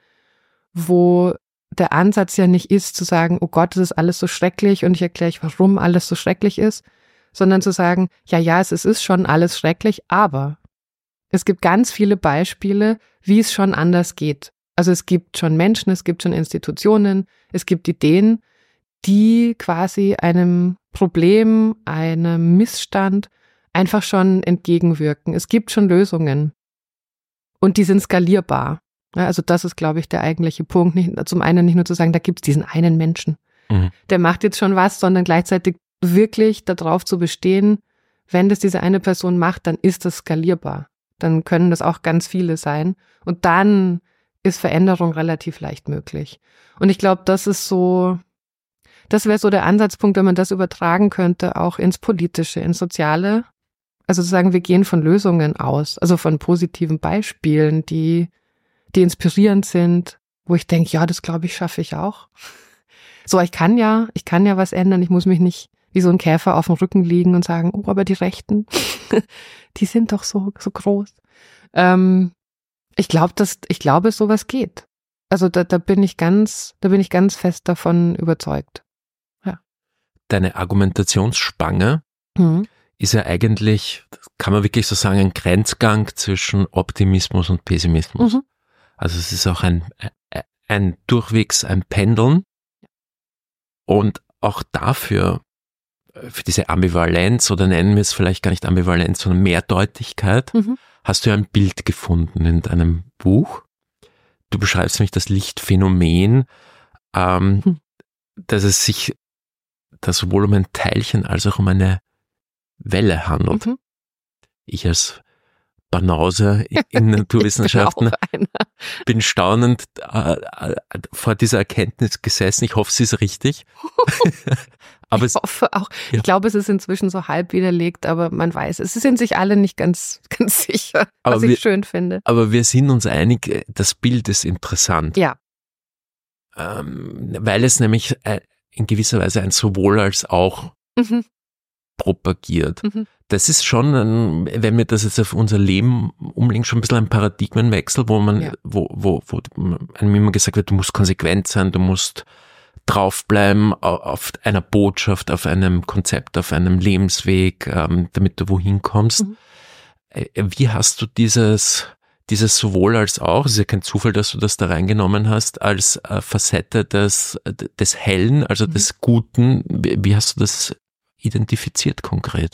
wo der Ansatz ja nicht ist, zu sagen, oh Gott, das ist alles so schrecklich und ich erkläre euch, warum alles so schrecklich ist, sondern zu sagen, ja, ja, es, es ist schon alles schrecklich, aber es gibt ganz viele Beispiele, wie es schon anders geht. Also es gibt schon Menschen, es gibt schon Institutionen, es gibt Ideen, die quasi einem Problem, einem Missstand einfach schon entgegenwirken. Es gibt schon Lösungen und die sind skalierbar. Ja, also das ist, glaube ich, der eigentliche Punkt. Nicht, zum einen nicht nur zu sagen, da gibt es diesen einen Menschen, mhm. der macht jetzt schon was, sondern gleichzeitig wirklich darauf zu bestehen, wenn das diese eine Person macht, dann ist das skalierbar. Dann können das auch ganz viele sein. Und dann ist Veränderung relativ leicht möglich. Und ich glaube, das ist so, das wäre so der Ansatzpunkt, wenn man das übertragen könnte, auch ins Politische, ins Soziale. Also zu sagen, wir gehen von Lösungen aus, also von positiven Beispielen, die, die inspirierend sind, wo ich denke, ja, das glaube ich, schaffe ich auch. So, ich kann ja, ich kann ja was ändern, ich muss mich nicht wie so ein Käfer auf dem Rücken liegen und sagen, oh, aber die Rechten, die sind doch so, so groß. Ähm, ich glaube, dass, ich glaube, sowas geht. Also da, da bin ich ganz, da bin ich ganz fest davon überzeugt. Ja. Deine Argumentationsspanne mhm. ist ja eigentlich, kann man wirklich so sagen, ein Grenzgang zwischen Optimismus und Pessimismus. Mhm. Also es ist auch ein, ein, ein durchwegs ein Pendeln und auch dafür, für diese Ambivalenz oder nennen wir es vielleicht gar nicht Ambivalenz, sondern Mehrdeutigkeit, mhm. hast du ja ein Bild gefunden in deinem Buch. Du beschreibst nämlich das Lichtphänomen, ähm, mhm. dass es sich da sowohl um ein Teilchen als auch um eine Welle handelt. Mhm. Ich als Banause in Naturwissenschaften bin staunend äh, äh, vor dieser Erkenntnis gesessen. Ich hoffe, sie ist richtig. aber ich hoffe auch. Ja. Ich glaube, es ist inzwischen so halb widerlegt, aber man weiß, es sind sich alle nicht ganz, ganz sicher, aber was wir, ich schön finde. Aber wir sind uns einig, das Bild ist interessant. Ja. Ähm, weil es nämlich in gewisser Weise ein sowohl als auch mhm. propagiert. Mhm. Das ist schon, ein, wenn wir das jetzt auf unser Leben umlegen, schon ein bisschen ein Paradigmenwechsel, wo man, ja. wo, wo, wo einem immer gesagt wird, du musst konsequent sein, du musst draufbleiben auf einer Botschaft, auf einem Konzept, auf einem Lebensweg, ähm, damit du wohin kommst. Mhm. Wie hast du dieses, dieses sowohl als auch, es ist ja kein Zufall, dass du das da reingenommen hast, als äh, Facette des, des Hellen, also mhm. des Guten, wie, wie hast du das identifiziert konkret?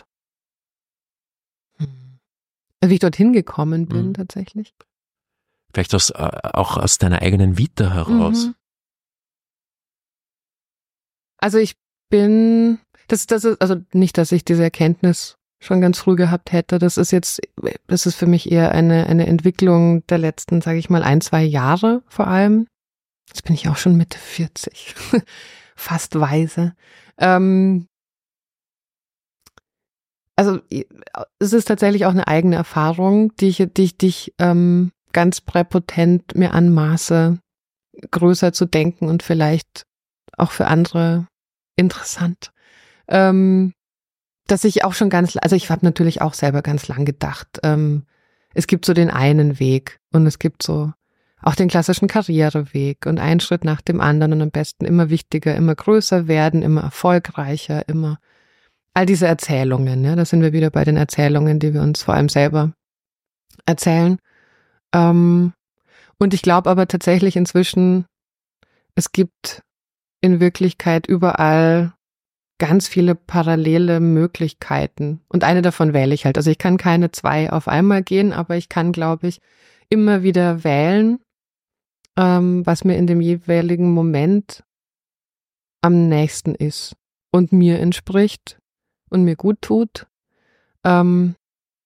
Wie ich dorthin gekommen bin, mhm. tatsächlich. Vielleicht aus, auch aus deiner eigenen Vita heraus. Mhm. Also ich bin, das, das ist, also nicht, dass ich diese Erkenntnis schon ganz früh gehabt hätte. Das ist jetzt, das ist für mich eher eine, eine Entwicklung der letzten, sage ich mal, ein, zwei Jahre vor allem. Jetzt bin ich auch schon Mitte vierzig. Fast weise. Ähm, also es ist tatsächlich auch eine eigene Erfahrung, die ich, die ich, die ich ähm, ganz präpotent mir anmaße, größer zu denken und vielleicht auch für andere interessant. Ähm, dass ich auch schon ganz, also ich habe natürlich auch selber ganz lang gedacht, ähm, es gibt so den einen Weg und es gibt so auch den klassischen Karriereweg und einen Schritt nach dem anderen und am besten immer wichtiger, immer größer werden, immer erfolgreicher, immer all diese Erzählungen, ja, da sind wir wieder bei den Erzählungen, die wir uns vor allem selber erzählen. Ähm, und ich glaube aber tatsächlich inzwischen, es gibt in Wirklichkeit überall ganz viele parallele Möglichkeiten. Und eine davon wähle ich halt. Also ich kann keine zwei auf einmal gehen, aber ich kann, glaube ich, immer wieder wählen, ähm, was mir in dem jeweiligen Moment am nächsten ist und mir entspricht und mir gut tut. Ähm,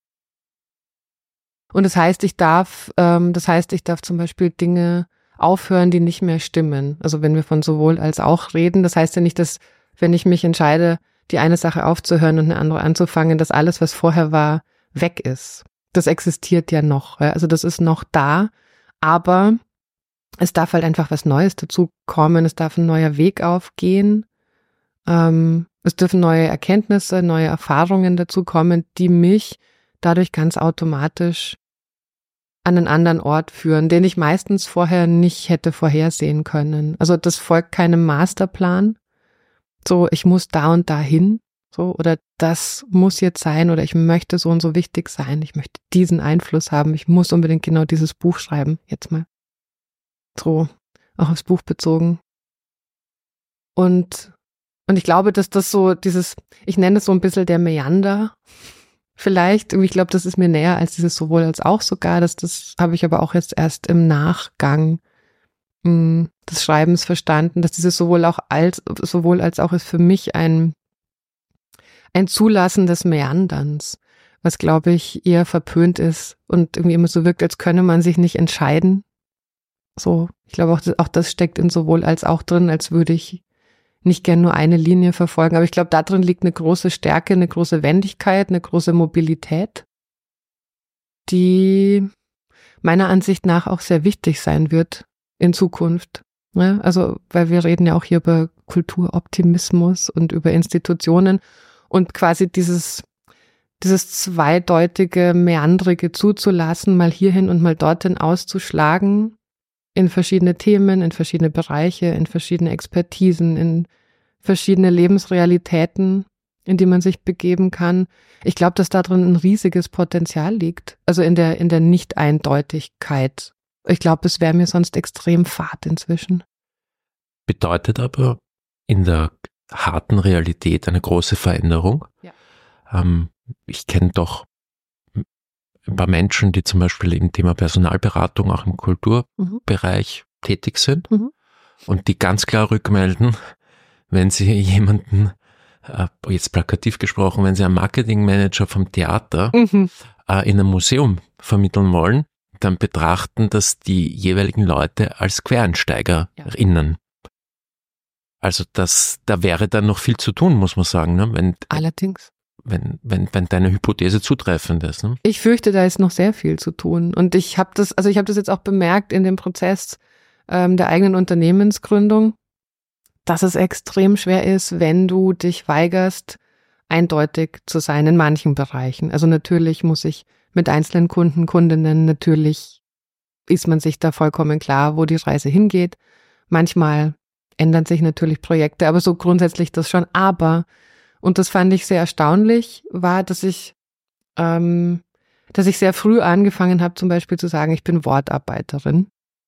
und das heißt, ich darf, ähm, das heißt, ich darf zum Beispiel Dinge aufhören, die nicht mehr stimmen. Also wenn wir von sowohl als auch reden, das heißt ja nicht, dass wenn ich mich entscheide, die eine Sache aufzuhören und eine andere anzufangen, dass alles, was vorher war, weg ist. Das existiert ja noch. Also das ist noch da, aber es darf halt einfach was Neues dazu kommen. Es darf ein neuer Weg aufgehen. Ähm, es dürfen neue Erkenntnisse, neue Erfahrungen dazu kommen, die mich dadurch ganz automatisch an einen anderen Ort führen, den ich meistens vorher nicht hätte vorhersehen können. Also das folgt keinem Masterplan. So, ich muss da und da hin, so, oder das muss jetzt sein, oder ich möchte so und so wichtig sein, ich möchte diesen Einfluss haben, ich muss unbedingt genau dieses Buch schreiben, jetzt mal. So, auch aufs Buch bezogen. Und, und ich glaube, dass das so dieses, ich nenne es so ein bisschen der Meander, vielleicht, ich glaube, das ist mir näher als dieses sowohl als auch sogar, dass das habe ich aber auch jetzt erst im Nachgang des Schreibens verstanden, dass dieses sowohl auch als sowohl als auch ist für mich ein ein Zulassen des Meanderns, was glaube ich eher verpönt ist und irgendwie immer so wirkt, als könne man sich nicht entscheiden. So, ich glaube auch, auch das steckt in sowohl als auch drin, als würde ich nicht gern nur eine Linie verfolgen, aber ich glaube, da drin liegt eine große Stärke, eine große Wendigkeit, eine große Mobilität, die meiner Ansicht nach auch sehr wichtig sein wird in Zukunft. Ja, also, weil wir reden ja auch hier über Kulturoptimismus und über Institutionen und quasi dieses, dieses zweideutige, meandrige zuzulassen, mal hierhin und mal dorthin auszuschlagen, in verschiedene Themen, in verschiedene Bereiche, in verschiedene Expertisen, in verschiedene Lebensrealitäten, in die man sich begeben kann. Ich glaube, dass da drin ein riesiges Potenzial liegt, also in der, in der Nicht-Eindeutigkeit. Ich glaube, es wäre mir sonst extrem fad inzwischen. Bedeutet aber in der harten Realität eine große Veränderung. Ja. Ähm, ich kenne doch ein paar Menschen, die zum Beispiel im Thema Personalberatung auch im Kulturbereich mhm. tätig sind mhm. und die ganz klar rückmelden, wenn sie jemanden, äh, jetzt plakativ gesprochen, wenn sie einen Marketingmanager vom Theater mhm. äh, in ein Museum vermitteln wollen, dann betrachten das die jeweiligen Leute als QuereinsteigerInnen. Ja. Also das, da wäre dann noch viel zu tun, muss man sagen. Ne? Wenn, Allerdings. Wenn, wenn, wenn deine Hypothese zutreffend ist. Ne? Ich fürchte, da ist noch sehr viel zu tun. Und ich habe das, also ich habe das jetzt auch bemerkt in dem Prozess ähm, der eigenen Unternehmensgründung, dass es extrem schwer ist, wenn du dich weigerst, eindeutig zu sein in manchen Bereichen. Also natürlich muss ich mit einzelnen Kunden, Kundinnen, natürlich ist man sich da vollkommen klar, wo die Reise hingeht. Manchmal ändern sich natürlich Projekte, aber so grundsätzlich das schon. Aber, und das fand ich sehr erstaunlich, war, dass ich, ähm, dass ich sehr früh angefangen habe, zum Beispiel zu sagen, ich bin Wortarbeiterin.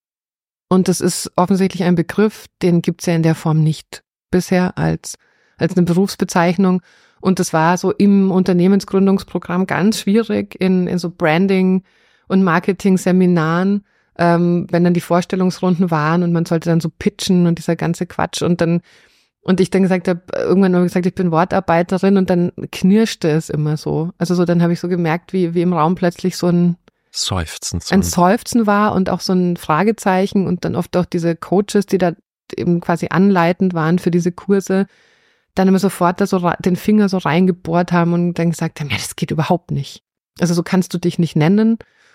Und das ist offensichtlich ein Begriff, den gibt's ja in der Form nicht bisher als, als eine Berufsbezeichnung. Und das war so im Unternehmensgründungsprogramm ganz schwierig in, in so Branding- und Marketing-Seminaren, ähm, wenn dann die Vorstellungsrunden waren und man sollte dann so pitchen und dieser ganze Quatsch. Und dann, und ich dann gesagt habe, irgendwann habe ich gesagt, ich bin Wortarbeiterin und dann knirschte es immer so. Also so, dann habe ich so gemerkt, wie, wie im Raum plötzlich so ein Seufzen. So ein Seufzen war und auch so ein Fragezeichen und dann oft auch diese Coaches, die da eben quasi anleitend waren für diese Kurse, dann immer sofort da so den Finger so reingebohrt haben und dann gesagt haben, ja, das geht überhaupt nicht. Also so kannst du dich nicht nennen.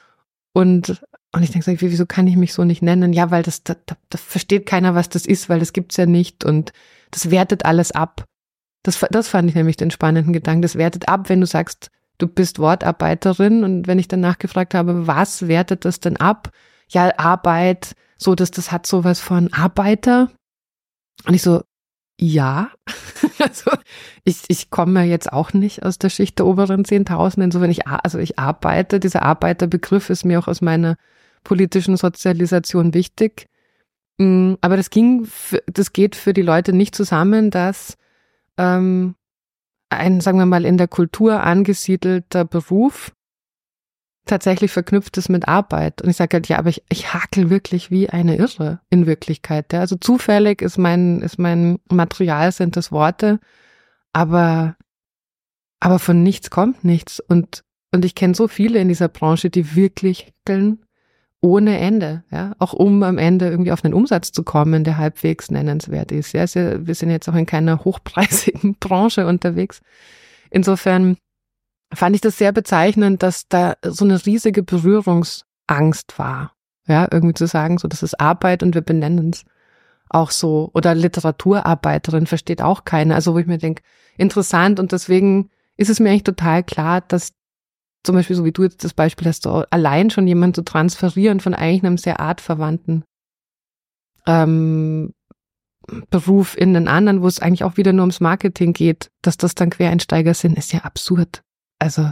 Und, und ich denke, wieso kann ich mich so nicht nennen? Ja, weil das, da, da versteht keiner, was das ist, weil das gibt's ja nicht und das wertet alles ab. Das, das fand ich nämlich den spannenden Gedanken. Das wertet ab, wenn du sagst, du bist Wortarbeiterin und wenn ich dann nachgefragt habe, was wertet das denn ab? Ja, Arbeit, so, dass das hat sowas von Arbeiter. Und ich so, ja, also ich, ich komme jetzt auch nicht aus der Schicht der oberen zehntausend, insofern ich, also ich arbeite, dieser Arbeiterbegriff ist mir auch aus meiner politischen Sozialisation wichtig, aber das ging, das geht für die Leute nicht zusammen, dass ähm, ein, sagen wir mal, in der Kultur angesiedelter Beruf tatsächlich verknüpft ist mit Arbeit. Und ich sage halt, ja, aber ich, ich hakel wirklich wie eine Irre in Wirklichkeit. Ja. Also zufällig ist mein, ist mein Material, sind das Worte, aber, aber von nichts kommt nichts. Und, und ich kenne so viele in dieser Branche, die wirklich häkeln ohne Ende, ja, auch um am Ende irgendwie auf einen Umsatz zu kommen, der halbwegs nennenswert ist. Ja, wir sind jetzt auch in keiner hochpreisigen Branche unterwegs. Insofern fand ich das sehr bezeichnend, dass da so eine riesige Berührungsangst war. Ja, irgendwie zu sagen, so, das ist Arbeit und wir benennen es auch so. Oder Literaturarbeiterin versteht auch keiner. Also wo ich mir denke, interessant, und deswegen ist es mir eigentlich total klar, dass zum Beispiel, so wie du jetzt das Beispiel hast, so allein schon jemanden zu transferieren von eigentlich einem sehr artverwandten ähm, Beruf in einen anderen, wo es eigentlich auch wieder nur ums Marketing geht, dass das dann Quereinsteiger sind, ist ja absurd. Also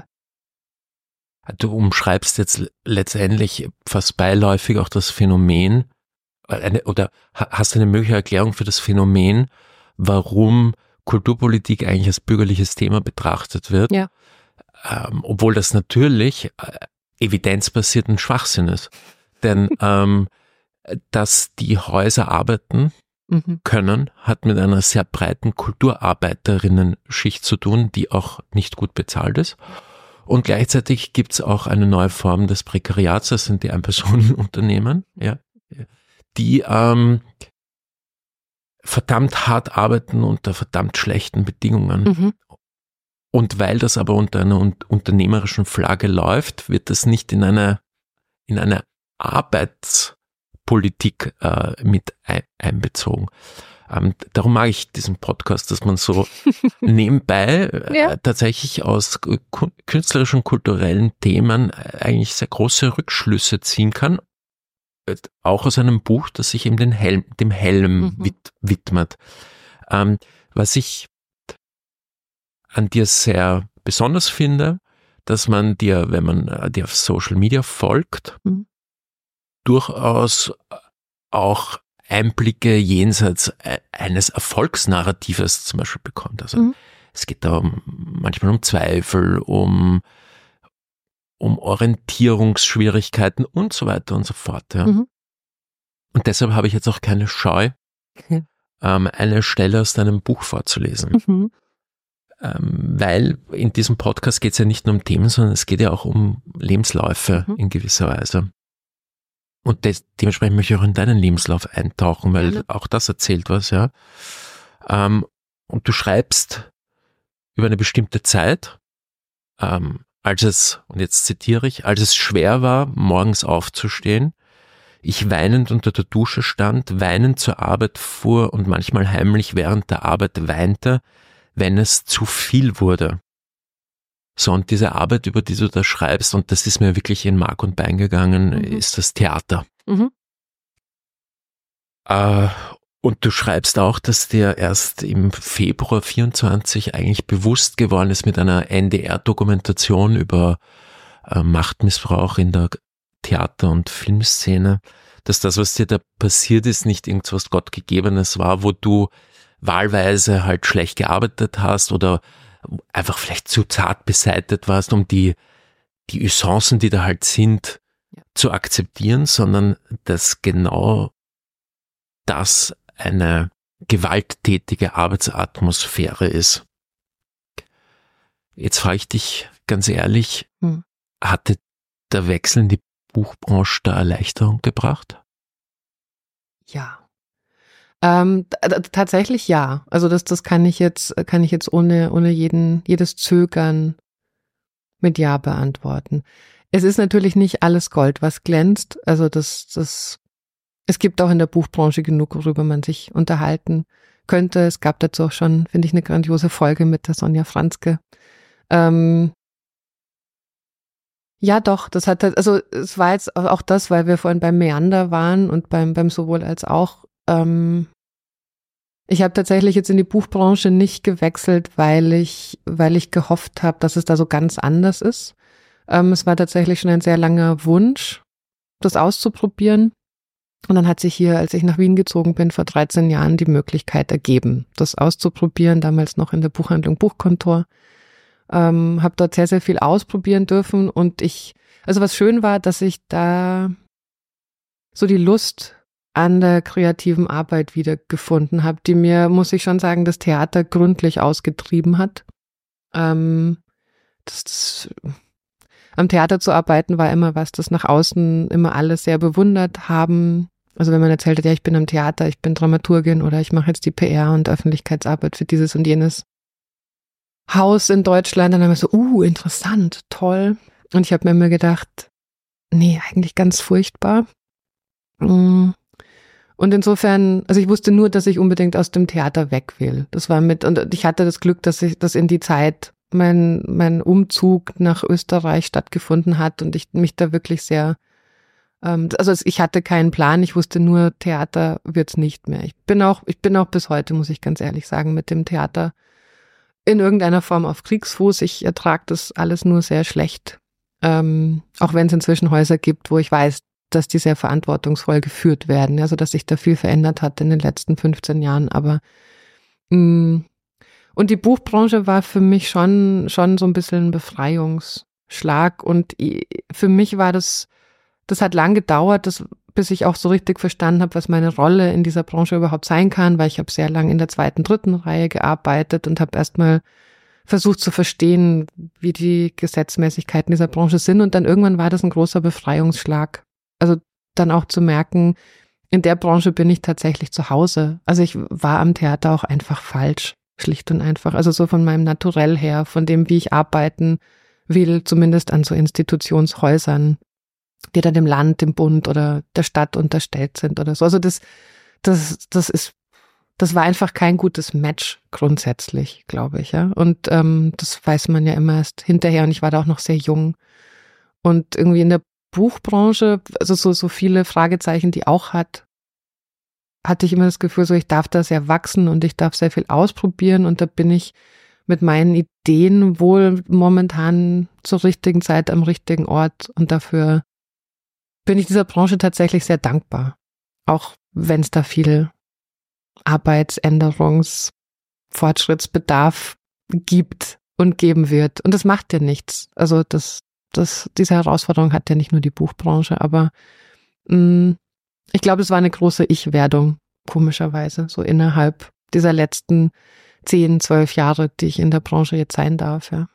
du umschreibst jetzt letztendlich fast beiläufig auch das Phänomen eine, oder hast eine mögliche Erklärung für das Phänomen, warum Kulturpolitik eigentlich als bürgerliches Thema betrachtet wird, ja. ähm, obwohl das natürlich äh, evidenzbasierten Schwachsinn ist. Denn ähm, dass die Häuser arbeiten mhm. können, hat mit einer sehr breiten Kulturarbeiterinnen-Schicht zu tun, die auch nicht gut bezahlt ist. Und gleichzeitig gibt es auch eine neue Form des Prekariats, das sind die Ein-Personen-Unternehmen, ja, die ähm, verdammt hart arbeiten unter verdammt schlechten Bedingungen. Mhm. Und weil das aber unter einer un- unternehmerischen Flagge läuft, wird das nicht in eine, in eine Arbeitspolitik äh, mit ein- einbezogen. Ähm, darum mag ich diesen Podcast, dass man so nebenbei ja. äh, tatsächlich aus ku- künstlerischen, kulturellen Themen eigentlich sehr große Rückschlüsse ziehen kann. Äh, auch aus einem Buch, das sich eben den Helm, dem Helm mhm. wid- widmet. Ähm, was ich an dir sehr besonders finde, dass man dir, wenn man äh, dir auf Social Media folgt, mhm. durchaus auch Einblicke jenseits eines Erfolgsnarratives zum Beispiel bekommt. Also mhm. es geht da um, manchmal um Zweifel, um, um Orientierungsschwierigkeiten und so weiter und so fort. Ja. Mhm. Und deshalb habe ich jetzt auch keine Scheu, ja. ähm, eine Stelle aus deinem Buch vorzulesen. Mhm. Ähm, weil in diesem Podcast geht es ja nicht nur um Themen, sondern es geht ja auch um Lebensläufe mhm. in gewisser Weise. Und des, dementsprechend möchte ich auch in deinen Lebenslauf eintauchen, weil ja. auch das erzählt was, ja. Ähm, und du schreibst über eine bestimmte Zeit, ähm, als es, und jetzt zitiere ich, als es schwer war, morgens aufzustehen, ich weinend unter der Dusche stand, weinend zur Arbeit fuhr und manchmal heimlich während der Arbeit weinte, wenn es zu viel wurde. So, und diese Arbeit, über die du da schreibst, und das ist mir wirklich in Mark und Bein gegangen, mhm. ist das Theater. Mhm. Äh, Und du schreibst auch, dass dir erst im Februar vierundzwanzig eigentlich bewusst geworden ist mit einer N D R-Dokumentation über äh, Machtmissbrauch in der Theater- und Filmszene, dass das, was dir da passiert ist, nicht irgendwas Gottgegebenes war, wo du wahlweise halt schlecht gearbeitet hast oder einfach vielleicht zu zart beseitet warst, um die, die Usancen, die da halt sind, ja, zu akzeptieren, sondern dass genau das eine gewalttätige Arbeitsatmosphäre ist. Jetzt frage ich dich ganz ehrlich, hm. hatte der Wechsel in die Buchbranche da Erleichterung gebracht? Ja. Ähm, t- tatsächlich ja. Also das, das kann ich jetzt, kann ich jetzt ohne, ohne jeden, jedes Zögern mit Ja beantworten. Es ist natürlich nicht alles Gold, was glänzt. Also das, das, es gibt auch in der Buchbranche genug, worüber man sich unterhalten könnte. Es gab dazu auch schon, finde ich, eine grandiose Folge mit der Sonja Franzke. Ähm, ja, doch, das hat, also es war jetzt auch das, weil wir vorhin beim Meander waren und beim, beim sowohl als auch. Ähm, ich habe tatsächlich jetzt in die Buchbranche nicht gewechselt, weil ich, weil ich gehofft habe, dass es da so ganz anders ist. Ähm, es war tatsächlich schon ein sehr langer Wunsch, das auszuprobieren. Und dann hat sich hier, als ich nach Wien gezogen bin, vor dreizehn Jahren die Möglichkeit ergeben, das auszuprobieren, damals noch in der Buchhandlung Buchkontor. Ähm, habe dort sehr, sehr viel ausprobieren dürfen und ich, also was schön war, dass ich da so die Lust an der kreativen Arbeit wieder gefunden habe, die mir, muss ich schon sagen, das Theater gründlich ausgetrieben hat. Ähm, das, das, am Theater zu arbeiten war immer was, das nach außen immer alle sehr bewundert haben. Also wenn man erzählt hat, ja, ich bin am Theater, ich bin Dramaturgin oder ich mache jetzt die P R und Öffentlichkeitsarbeit für dieses und jenes Haus in Deutschland, dann haben wir so, uh, interessant, toll. Und ich habe mir immer gedacht, nee, eigentlich ganz furchtbar. Und insofern, also ich wusste nur, dass ich unbedingt aus dem Theater weg will. Das war mit, und ich hatte das Glück, dass ich, dass in die Zeit mein, mein Umzug nach Österreich stattgefunden hat und ich mich da wirklich sehr, ähm, also ich hatte keinen Plan, ich wusste nur, Theater wird's nicht mehr. Ich bin auch, ich bin auch bis heute, muss ich ganz ehrlich sagen, mit dem Theater in irgendeiner Form auf Kriegsfuß. Ich ertrage das alles nur sehr schlecht. Ähm, auch wenn es inzwischen Häuser gibt, wo ich weiß, dass die sehr verantwortungsvoll geführt werden. Also dass sich da viel verändert hat in den letzten fünfzehn Jahren. Aber mh, und die Buchbranche war für mich schon schon so ein bisschen ein Befreiungsschlag. Und für mich war das, das hat lang gedauert, das, bis ich auch so richtig verstanden habe, was meine Rolle in dieser Branche überhaupt sein kann, weil ich habe sehr lange in der zweiten, dritten Reihe gearbeitet und habe erstmal versucht zu verstehen, wie die Gesetzmäßigkeiten dieser Branche sind. Und dann irgendwann war das ein großer Befreiungsschlag. Also dann auch zu merken, in der Branche bin ich tatsächlich zu Hause. Also ich war am Theater auch einfach falsch, schlicht und einfach. Also so von meinem Naturell her, von dem, wie ich arbeiten will, zumindest an so Institutionshäusern, die dann dem Land, dem Bund oder der Stadt unterstellt sind oder so. Also das, das, das ist, das war einfach kein gutes Match grundsätzlich, glaube ich, ja. Und ähm, das weiß man ja immer erst hinterher. Und ich war da auch noch sehr jung. Und irgendwie in der Buchbranche, also so, so viele Fragezeichen, die auch hat, hatte ich immer das Gefühl, so ich darf da sehr wachsen und ich darf sehr viel ausprobieren und da bin ich mit meinen Ideen wohl momentan zur richtigen Zeit am richtigen Ort und dafür bin ich dieser Branche tatsächlich sehr dankbar. Auch wenn es da viel Arbeitsänderungs-, Fortschrittsbedarf gibt und geben wird. Und das macht ja nichts. Also das, das, diese Herausforderung hat ja nicht nur die Buchbranche, aber mh, ich glaube, es war eine große Ich-Werdung, komischerweise, so innerhalb dieser letzten zehn, zwölf Jahre, die ich in der Branche jetzt sein darf, ja.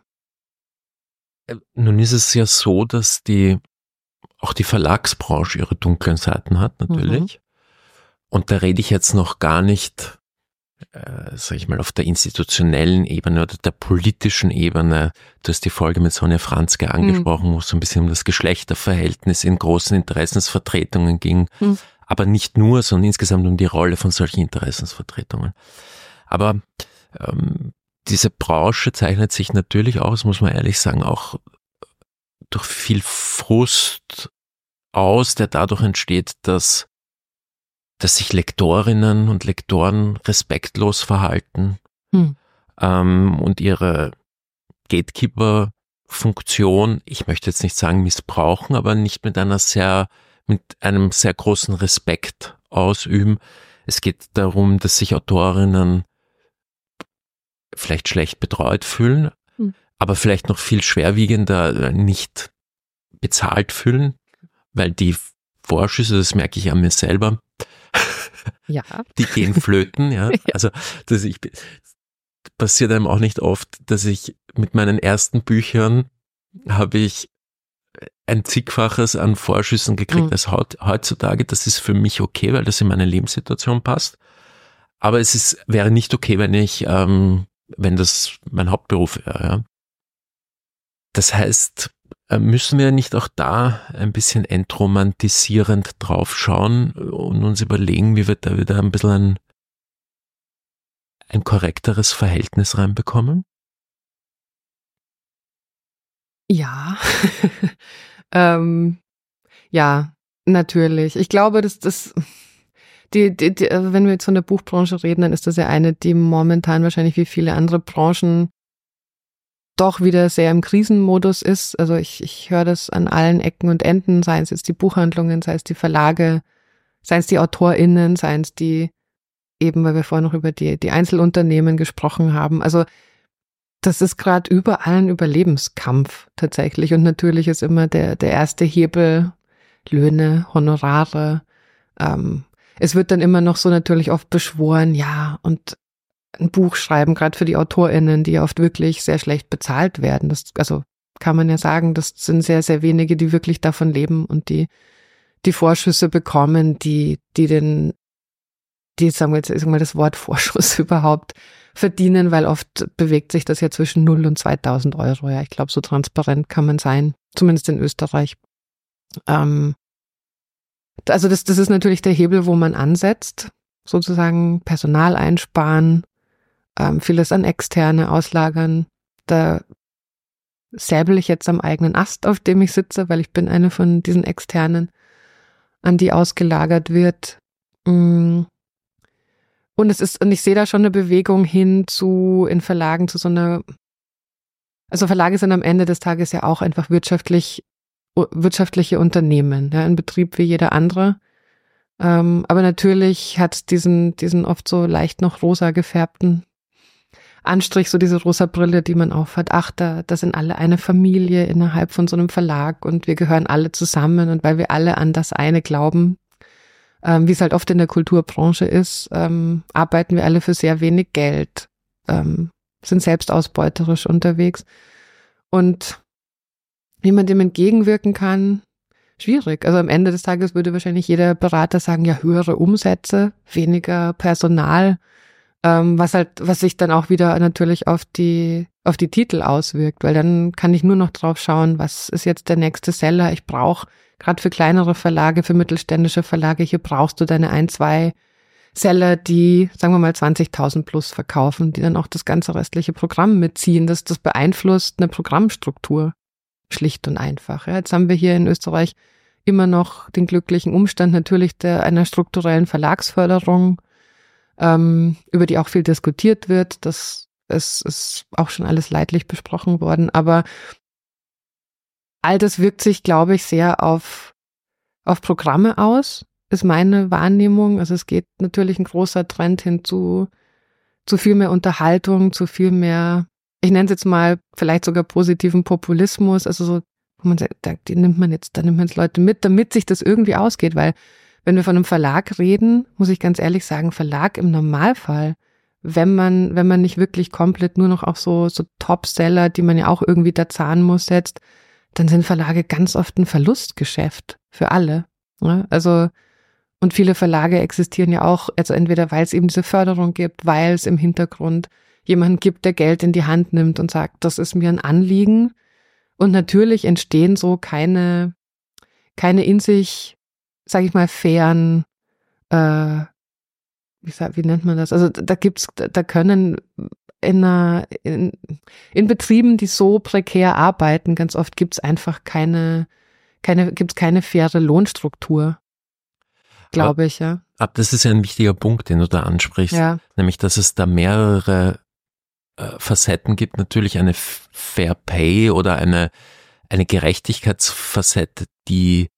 Nun ist es ja so, dass die auch die Verlagsbranche ihre dunklen Seiten hat, natürlich. Mhm. Und da rede ich jetzt noch gar nicht, äh, sag ich mal, auf der institutionellen Ebene oder der politischen Ebene. Du hast die Folge mit Sonja Franzke angesprochen, mhm. wo es so ein bisschen um das Geschlechterverhältnis in großen Interessensvertretungen ging. Mhm. Aber nicht nur, sondern insgesamt um die Rolle von solchen Interessensvertretungen. Aber ähm, diese Branche zeichnet sich natürlich aus, muss man ehrlich sagen, auch durch viel Frust aus, der dadurch entsteht, dass dass sich Lektorinnen und Lektoren respektlos verhalten Hm. ähm, und ihre Gatekeeper-Funktion, ich möchte jetzt nicht sagen missbrauchen, aber nicht mit einer sehr, mit einem sehr großen Respekt ausüben. Es geht darum, dass sich Autorinnen vielleicht schlecht betreut fühlen, Hm. aber vielleicht noch viel schwerwiegender nicht bezahlt fühlen, weil die Vorschüsse, das merke ich an mir selber, Ja. die gehen flöten, ja. Also das ich, passiert einem auch nicht oft, dass ich mit meinen ersten Büchern habe ich ein zigfaches an Vorschüssen gekriegt Mhm. als heutzutage. Das ist für mich okay, weil das in meine Lebenssituation passt. Aber es ist, wäre nicht okay, wenn ich, ähm, wenn das mein Hauptberuf wäre. Ja. Das heißt, müssen wir nicht auch da ein bisschen entromantisierend draufschauen und uns überlegen, wie wir da wieder ein bisschen ein, ein korrekteres Verhältnis reinbekommen? Ja. ähm, ja, natürlich. Ich glaube, dass das, die, die, die, also wenn wir jetzt von der Buchbranche reden, dann ist das ja eine, die momentan wahrscheinlich wie viele andere Branchen doch wieder sehr im Krisenmodus ist. Also ich, ich höre das an allen Ecken und Enden, seien es jetzt die Buchhandlungen, sei es die Verlage, seien es die AutorInnen, seien es die, eben weil wir vorhin noch über die, die Einzelunternehmen gesprochen haben. Also das ist gerade überall ein Überlebenskampf tatsächlich. Und natürlich ist immer der, der erste Hebel Löhne, Honorare. Ähm, es wird dann immer noch so natürlich oft beschworen, ja, und ein Buch schreiben, gerade für die AutorInnen, die ja oft wirklich sehr schlecht bezahlt werden. Das, also kann man ja sagen, das sind sehr, sehr wenige, die wirklich davon leben und die die Vorschüsse bekommen, die, die den, die, sagen wir jetzt, sagen wir das Wort Vorschuss überhaupt verdienen, weil oft bewegt sich das ja zwischen null und zweitausend Euro. Ja, ich glaube, so transparent kann man sein, zumindest in Österreich. Ähm, also das, das ist natürlich der Hebel, wo man ansetzt, sozusagen Personal einsparen, ähm, vieles an Externe auslagern. Da säbel ich jetzt am eigenen Ast, auf dem ich sitze, weil ich bin eine von diesen Externen, an die ausgelagert wird. Und es ist, und ich sehe da schon eine Bewegung hin zu, in Verlagen zu so einer, also Verlage sind am Ende des Tages ja auch einfach wirtschaftlich, wirtschaftliche Unternehmen, ja, ein Betrieb wie jeder andere. Ähm, aber natürlich hat es diesen, diesen oft so leicht noch rosa gefärbten Anstrich, so diese rosa Brille, die man aufhat. Ach, da, da sind alle eine Familie innerhalb von so einem Verlag und wir gehören alle zusammen und weil wir alle an das eine glauben, ähm, wie es halt oft in der Kulturbranche ist, ähm, arbeiten wir alle für sehr wenig Geld, ähm, sind selbst ausbeuterisch unterwegs. Und wie man dem entgegenwirken kann, schwierig. Also am Ende des Tages würde wahrscheinlich jeder Berater sagen, ja, höhere Umsätze, weniger Personal, ähm, was halt, was sich dann auch wieder natürlich auf die, auf die Titel auswirkt, weil dann kann ich nur noch drauf schauen, was ist jetzt der nächste Seller. Ich brauche, gerade für kleinere Verlage, für mittelständische Verlage, hier brauchst du deine ein, zwei Seller, die, sagen wir mal, zwanzigtausend plus verkaufen, die dann auch das ganze restliche Programm mitziehen. Das, das beeinflusst eine Programmstruktur. Schlicht und einfach. Ja, jetzt haben wir hier in Österreich immer noch den glücklichen Umstand natürlich der einer strukturellen Verlagsförderung, ähm, über die auch viel diskutiert wird. Das ist, ist auch schon alles leidlich besprochen worden. Aber all das wirkt sich, glaube ich, sehr auf, auf Programme aus, ist meine Wahrnehmung. Also es geht natürlich ein großer Trend hin zu, zu viel mehr Unterhaltung, zu viel mehr, ich nenne es jetzt mal vielleicht sogar positiven Populismus, also so, wo man sagt, da, die nimmt man jetzt, da nimmt man jetzt Leute mit, damit sich das irgendwie ausgeht, weil wenn wir von einem Verlag reden, muss ich ganz ehrlich sagen, Verlag im Normalfall, wenn man, wenn man nicht wirklich komplett nur noch auf so, so Top-Seller, die man ja auch irgendwie da zahlen muss, setzt, dann sind Verlage ganz oft ein Verlustgeschäft für alle. Ja, also, und viele Verlage existieren ja auch, also entweder weil es eben diese Förderung gibt, weil es im Hintergrund jemanden gibt, der Geld in die Hand nimmt und sagt, das ist mir ein Anliegen. Und natürlich entstehen so keine, keine in sich, sage ich mal, fairen, äh, wie, wie nennt man das? Also da gibt's, da können in, einer, in, in Betrieben, die so prekär arbeiten, ganz oft gibt's einfach keine, keine, gibt's keine faire Lohnstruktur. glaube ich, ja. Aber das ist ja ein wichtiger Punkt, den du da ansprichst, Ja. nämlich, dass es da mehrere äh, Facetten gibt, natürlich eine Fair Pay oder eine, eine Gerechtigkeitsfacette, die,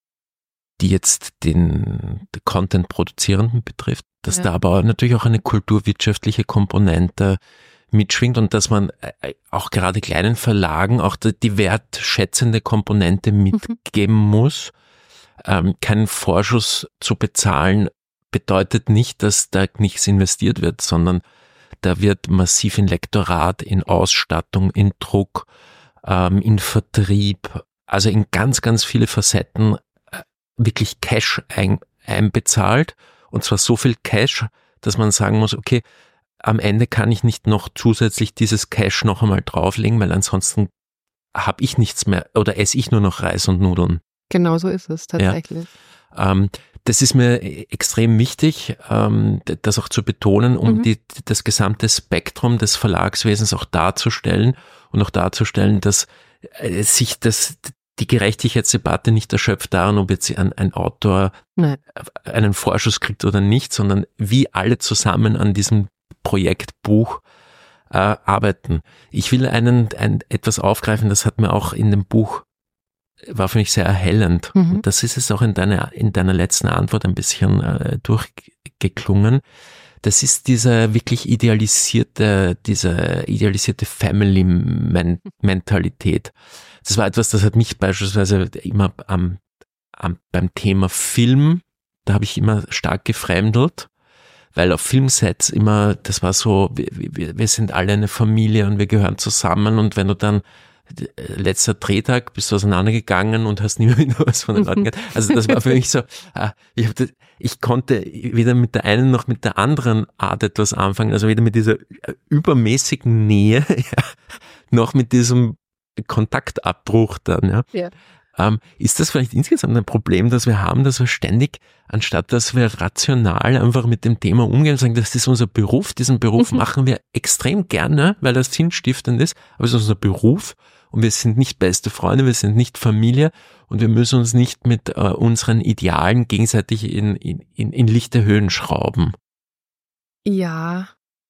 die jetzt den Content-Produzierenden betrifft, dass Ja. da aber natürlich auch eine kulturwirtschaftliche Komponente mitschwingt und dass man auch gerade kleinen Verlagen auch die wertschätzende Komponente mitgeben muss. Ähm, keinen Vorschuss zu bezahlen bedeutet nicht, dass da nichts investiert wird, sondern da wird massiv in Lektorat, in Ausstattung, in Druck, ähm, in Vertrieb, also in ganz, ganz viele Facetten äh, wirklich Cash ein, einbezahlt. Und zwar so viel Cash, dass man sagen muss, okay, am Ende kann ich nicht noch zusätzlich dieses Cash noch einmal drauflegen, weil ansonsten habe ich nichts mehr oder esse ich nur noch Reis und Nudeln. Genau so ist es tatsächlich. Ja. Ähm, das ist mir extrem wichtig, ähm, das auch zu betonen, um mhm. die, das gesamte Spektrum des Verlagswesens auch darzustellen und auch darzustellen, dass äh, sich das, die Gerechtigkeitsdebatte nicht erschöpft daran, ob jetzt ein, ein Autor Nein. einen Vorschuss kriegt oder nicht, sondern wie alle zusammen an diesem Projektbuch äh, arbeiten. Ich will einen, ein, etwas aufgreifen, das hat mir auch in dem Buch, war für mich sehr erhellend. Mhm. Und das ist es auch in deiner, in deiner letzten Antwort ein bisschen äh, durchgeklungen. Das ist diese wirklich idealisierte, diese idealisierte Family-Mentalität. Das war etwas, das hat mich beispielsweise immer am, am, beim Thema Film, da habe ich immer stark gefremdelt, weil auf Filmsets immer, das war so, wir, wir sind alle eine Familie und wir gehören zusammen und wenn du dann letzter Drehtag bist du auseinandergegangen und hast nie mehr wieder was von den Leuten gehört. Also das war für mich so, ich, hab das, ich konnte weder mit der einen noch mit der anderen Art etwas anfangen, also weder mit dieser übermäßigen Nähe, ja, noch mit diesem Kontaktabbruch dann. Ja. Ja. Ähm, ist das vielleicht insgesamt ein Problem, das wir haben, dass wir ständig, anstatt dass wir rational einfach mit dem Thema umgehen und sagen, das ist unser Beruf, diesen Beruf mhm. machen wir extrem gerne, weil das sinnstiftend ist, aber es ist unser Beruf und wir sind nicht beste Freunde, wir sind nicht Familie und wir müssen uns nicht mit äh, unseren Idealen gegenseitig in, in, in, in lichte Höhen schrauben. Ja.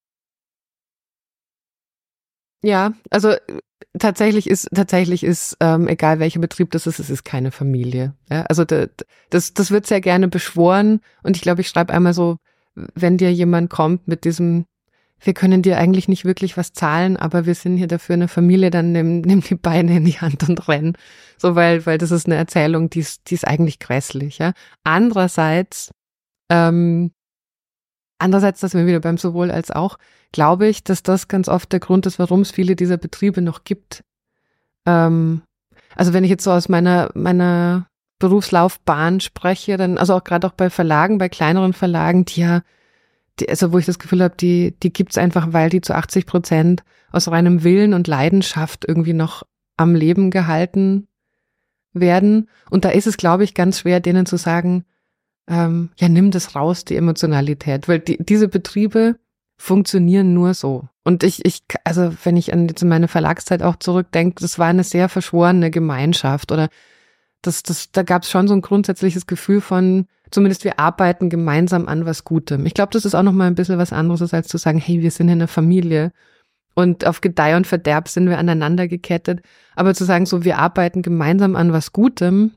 Ja, also tatsächlich ist, tatsächlich ist, ähm, egal welcher Betrieb das ist, es ist keine Familie. Ja, also das, das, das wird sehr gerne beschworen und ich glaube, ich schreibe einmal so, wenn dir jemand kommt mit diesem, wir können dir eigentlich nicht wirklich was zahlen, aber wir sind hier dafür eine Familie, dann nimm, nimm die Beine in die Hand und renn. So, weil, weil das ist eine Erzählung, die ist, die ist eigentlich grässlich, ja. Andererseits, ähm, andererseits, dass wir wieder beim sowohl als auch, glaube ich, dass das ganz oft der Grund ist, warum es viele dieser Betriebe noch gibt. Ähm, also wenn ich jetzt so aus meiner, meiner Berufslaufbahn spreche, dann, also auch gerade auch bei Verlagen, bei kleineren Verlagen, die ja, die, also wo ich das Gefühl habe, die, die gibt's einfach, weil die zu achtzig Prozent aus reinem Willen und Leidenschaft irgendwie noch am Leben gehalten werden. Und da ist es, glaube ich, ganz schwer, denen zu sagen, ähm, ja, nimm das raus, die Emotionalität, weil die, diese Betriebe funktionieren nur so. Und ich, ich, also wenn ich an jetzt meine Verlagszeit auch zurückdenke, das war eine sehr verschworene Gemeinschaft oder das, das, da gab es schon so ein grundsätzliches Gefühl von, zumindest wir arbeiten gemeinsam an was Gutem. Ich glaube, das ist auch noch mal ein bisschen was anderes, als zu sagen, hey, wir sind in einer Familie und auf Gedeih und Verderb sind wir aneinander gekettet. Aber zu sagen, so, wir arbeiten gemeinsam an was Gutem,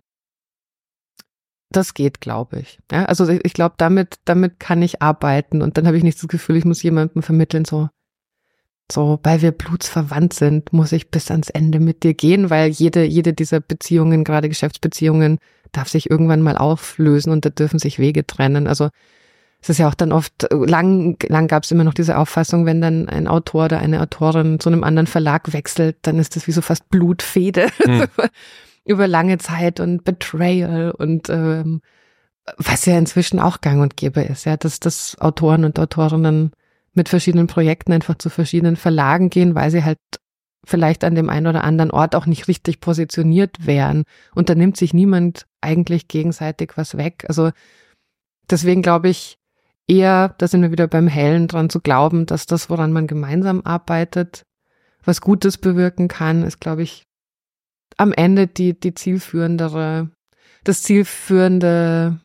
das geht, glaube ich. Ja, also ich, ich glaube, damit, damit kann ich arbeiten und dann habe ich nicht das Gefühl, ich muss jemandem vermitteln, so, so, weil wir blutsverwandt sind, muss ich bis ans Ende mit dir gehen, weil jede, jede dieser Beziehungen, gerade Geschäftsbeziehungen, darf sich irgendwann mal auflösen und da dürfen sich Wege trennen. Also es ist ja auch dann oft, lang, lang gab es immer noch diese Auffassung, wenn dann ein Autor oder eine Autorin zu einem anderen Verlag wechselt, dann ist das wie so fast Blutfehde. Mhm. Über lange Zeit und Betrayal und ähm, was ja inzwischen auch gang und gäbe ist, ja, dass, dass Autoren und Autorinnen mit verschiedenen Projekten einfach zu verschiedenen Verlagen gehen, weil sie halt vielleicht an dem einen oder anderen Ort auch nicht richtig positioniert wären. Und da nimmt sich niemand eigentlich gegenseitig was weg. Also deswegen glaube ich eher, da sind wir wieder beim Hellen dran zu glauben, dass das, woran man gemeinsam arbeitet, was Gutes bewirken kann, ist, glaube ich, am Ende die, die zielführendere, das zielführende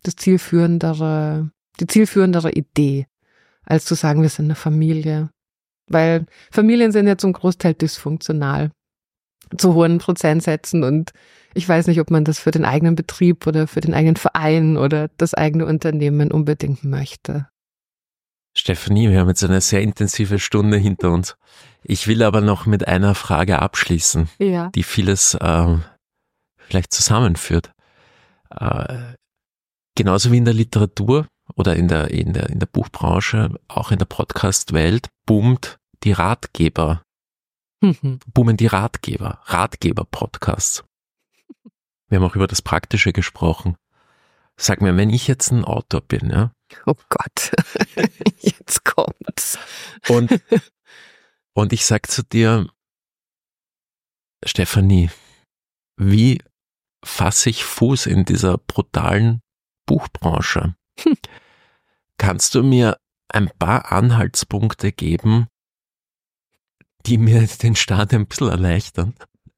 das zielführendere, die zielführendere Idee, als zu sagen, wir sind eine Familie. Weil Familien sind ja zum Großteil dysfunktional, zu hohen Prozentsätzen, und ich weiß nicht, ob man das für den eigenen Betrieb oder für den eigenen Verein oder das eigene Unternehmen unbedingt möchte. Stefanie, wir haben jetzt eine sehr intensive Stunde hinter uns. Ich will aber noch mit einer Frage abschließen, ja. die vieles äh, vielleicht zusammenführt. Äh, genauso wie in der Literatur oder in der, in der, in der Buchbranche, auch in der Podcast-Welt boomt die Ratgeber, Mhm. boomen die Ratgeber, Ratgeber-Podcasts. Wir haben auch über das Praktische gesprochen. Sag mir, wenn ich jetzt ein Autor bin, ja? Oh Gott, jetzt kommt's. Und, und ich sag zu dir, Stefanie, wie fasse ich Fuß in dieser brutalen Buchbranche? Hm. Kannst du mir ein paar Anhaltspunkte geben, die mir den Start ein bisschen erleichtern?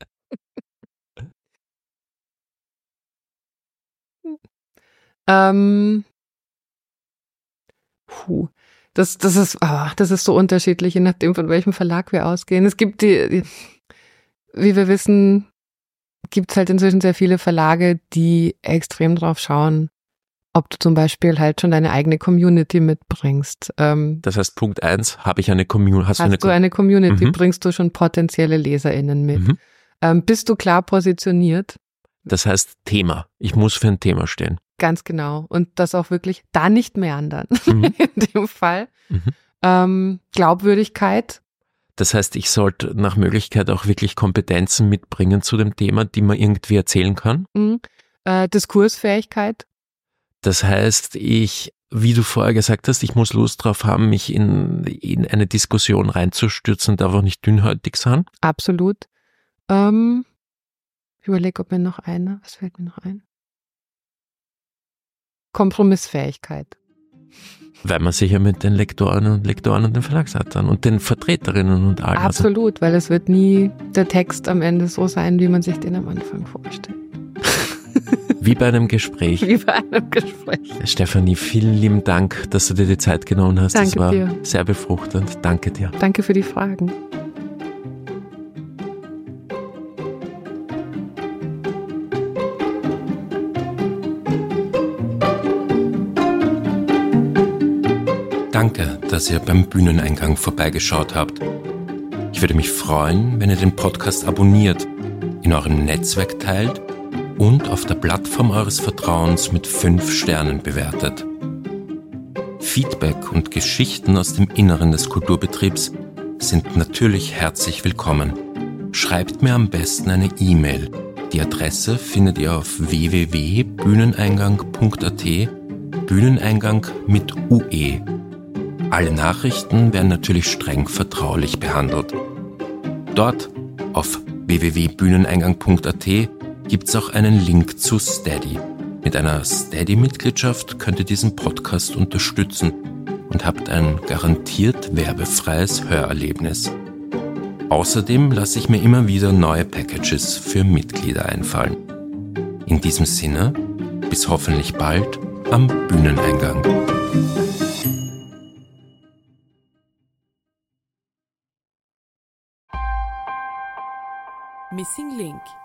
Ähm, puh, das, das ist, ah, das ist so unterschiedlich, je nachdem, von welchem Verlag wir ausgehen. Es gibt die, die wie wir wissen, gibt es halt inzwischen sehr viele Verlage, die extrem drauf schauen, ob du zum Beispiel halt schon deine eigene Community mitbringst. Ähm, das heißt, Punkt eins, habe ich eine Community? Hast, hast du eine, du eine Community? Mhm. Bringst du schon potenzielle LeserInnen mit? Mhm. Ähm, bist du klar positioniert? Das heißt Thema. Ich muss für ein Thema stehen. Ganz genau. Und das auch wirklich da nicht meandern. Mhm. In dem Fall. Mhm. Ähm, Glaubwürdigkeit. Das heißt, ich sollte nach Möglichkeit auch wirklich Kompetenzen mitbringen zu dem Thema, die man irgendwie erzählen kann. Mhm. Äh, Diskursfähigkeit. Das heißt, ich, wie du vorher gesagt hast, ich muss Lust drauf haben, mich in, in eine Diskussion reinzustürzen, darf auch nicht dünnhäutig sein. Absolut. Ähm, ich überlege, ob mir noch eine, was fällt mir noch ein? Kompromissfähigkeit. Weil man sich ja mit den Lektoren und Lektoren und den Verlagsleitern und den Vertreterinnen und allen. Absolut, weil es wird nie der Text am Ende so sein, wie man sich den am Anfang vorstellt. Wie bei einem Gespräch. Wie bei einem Gespräch. Stefanie, vielen lieben Dank, dass du dir die Zeit genommen hast. Danke das war dir. sehr befruchtend. Danke dir. Danke für die Fragen. Danke, dass ihr beim Bühneneingang vorbeigeschaut habt. Ich würde mich freuen, wenn ihr den Podcast abonniert, in eurem Netzwerk teilt und auf der Plattform eures Vertrauens mit fünf Sternen bewertet. Feedback und Geschichten aus dem Inneren des Kulturbetriebs sind natürlich herzlich willkommen. Schreibt mir am besten eine E-Mail. Die Adresse findet ihr auf w w w punkt bühneneingang punkt a t, Bühneneingang mit U E. Alle Nachrichten werden natürlich streng vertraulich behandelt. Dort auf w w w punkt bühneneingang punkt a t gibt es auch einen Link zu Steady. Mit einer Steady-Mitgliedschaft könnt ihr diesen Podcast unterstützen und habt ein garantiert werbefreies Hörerlebnis. Außerdem lasse ich mir immer wieder neue Packages für Mitglieder einfallen. In diesem Sinne, bis hoffentlich bald am Bühneneingang. Missing Link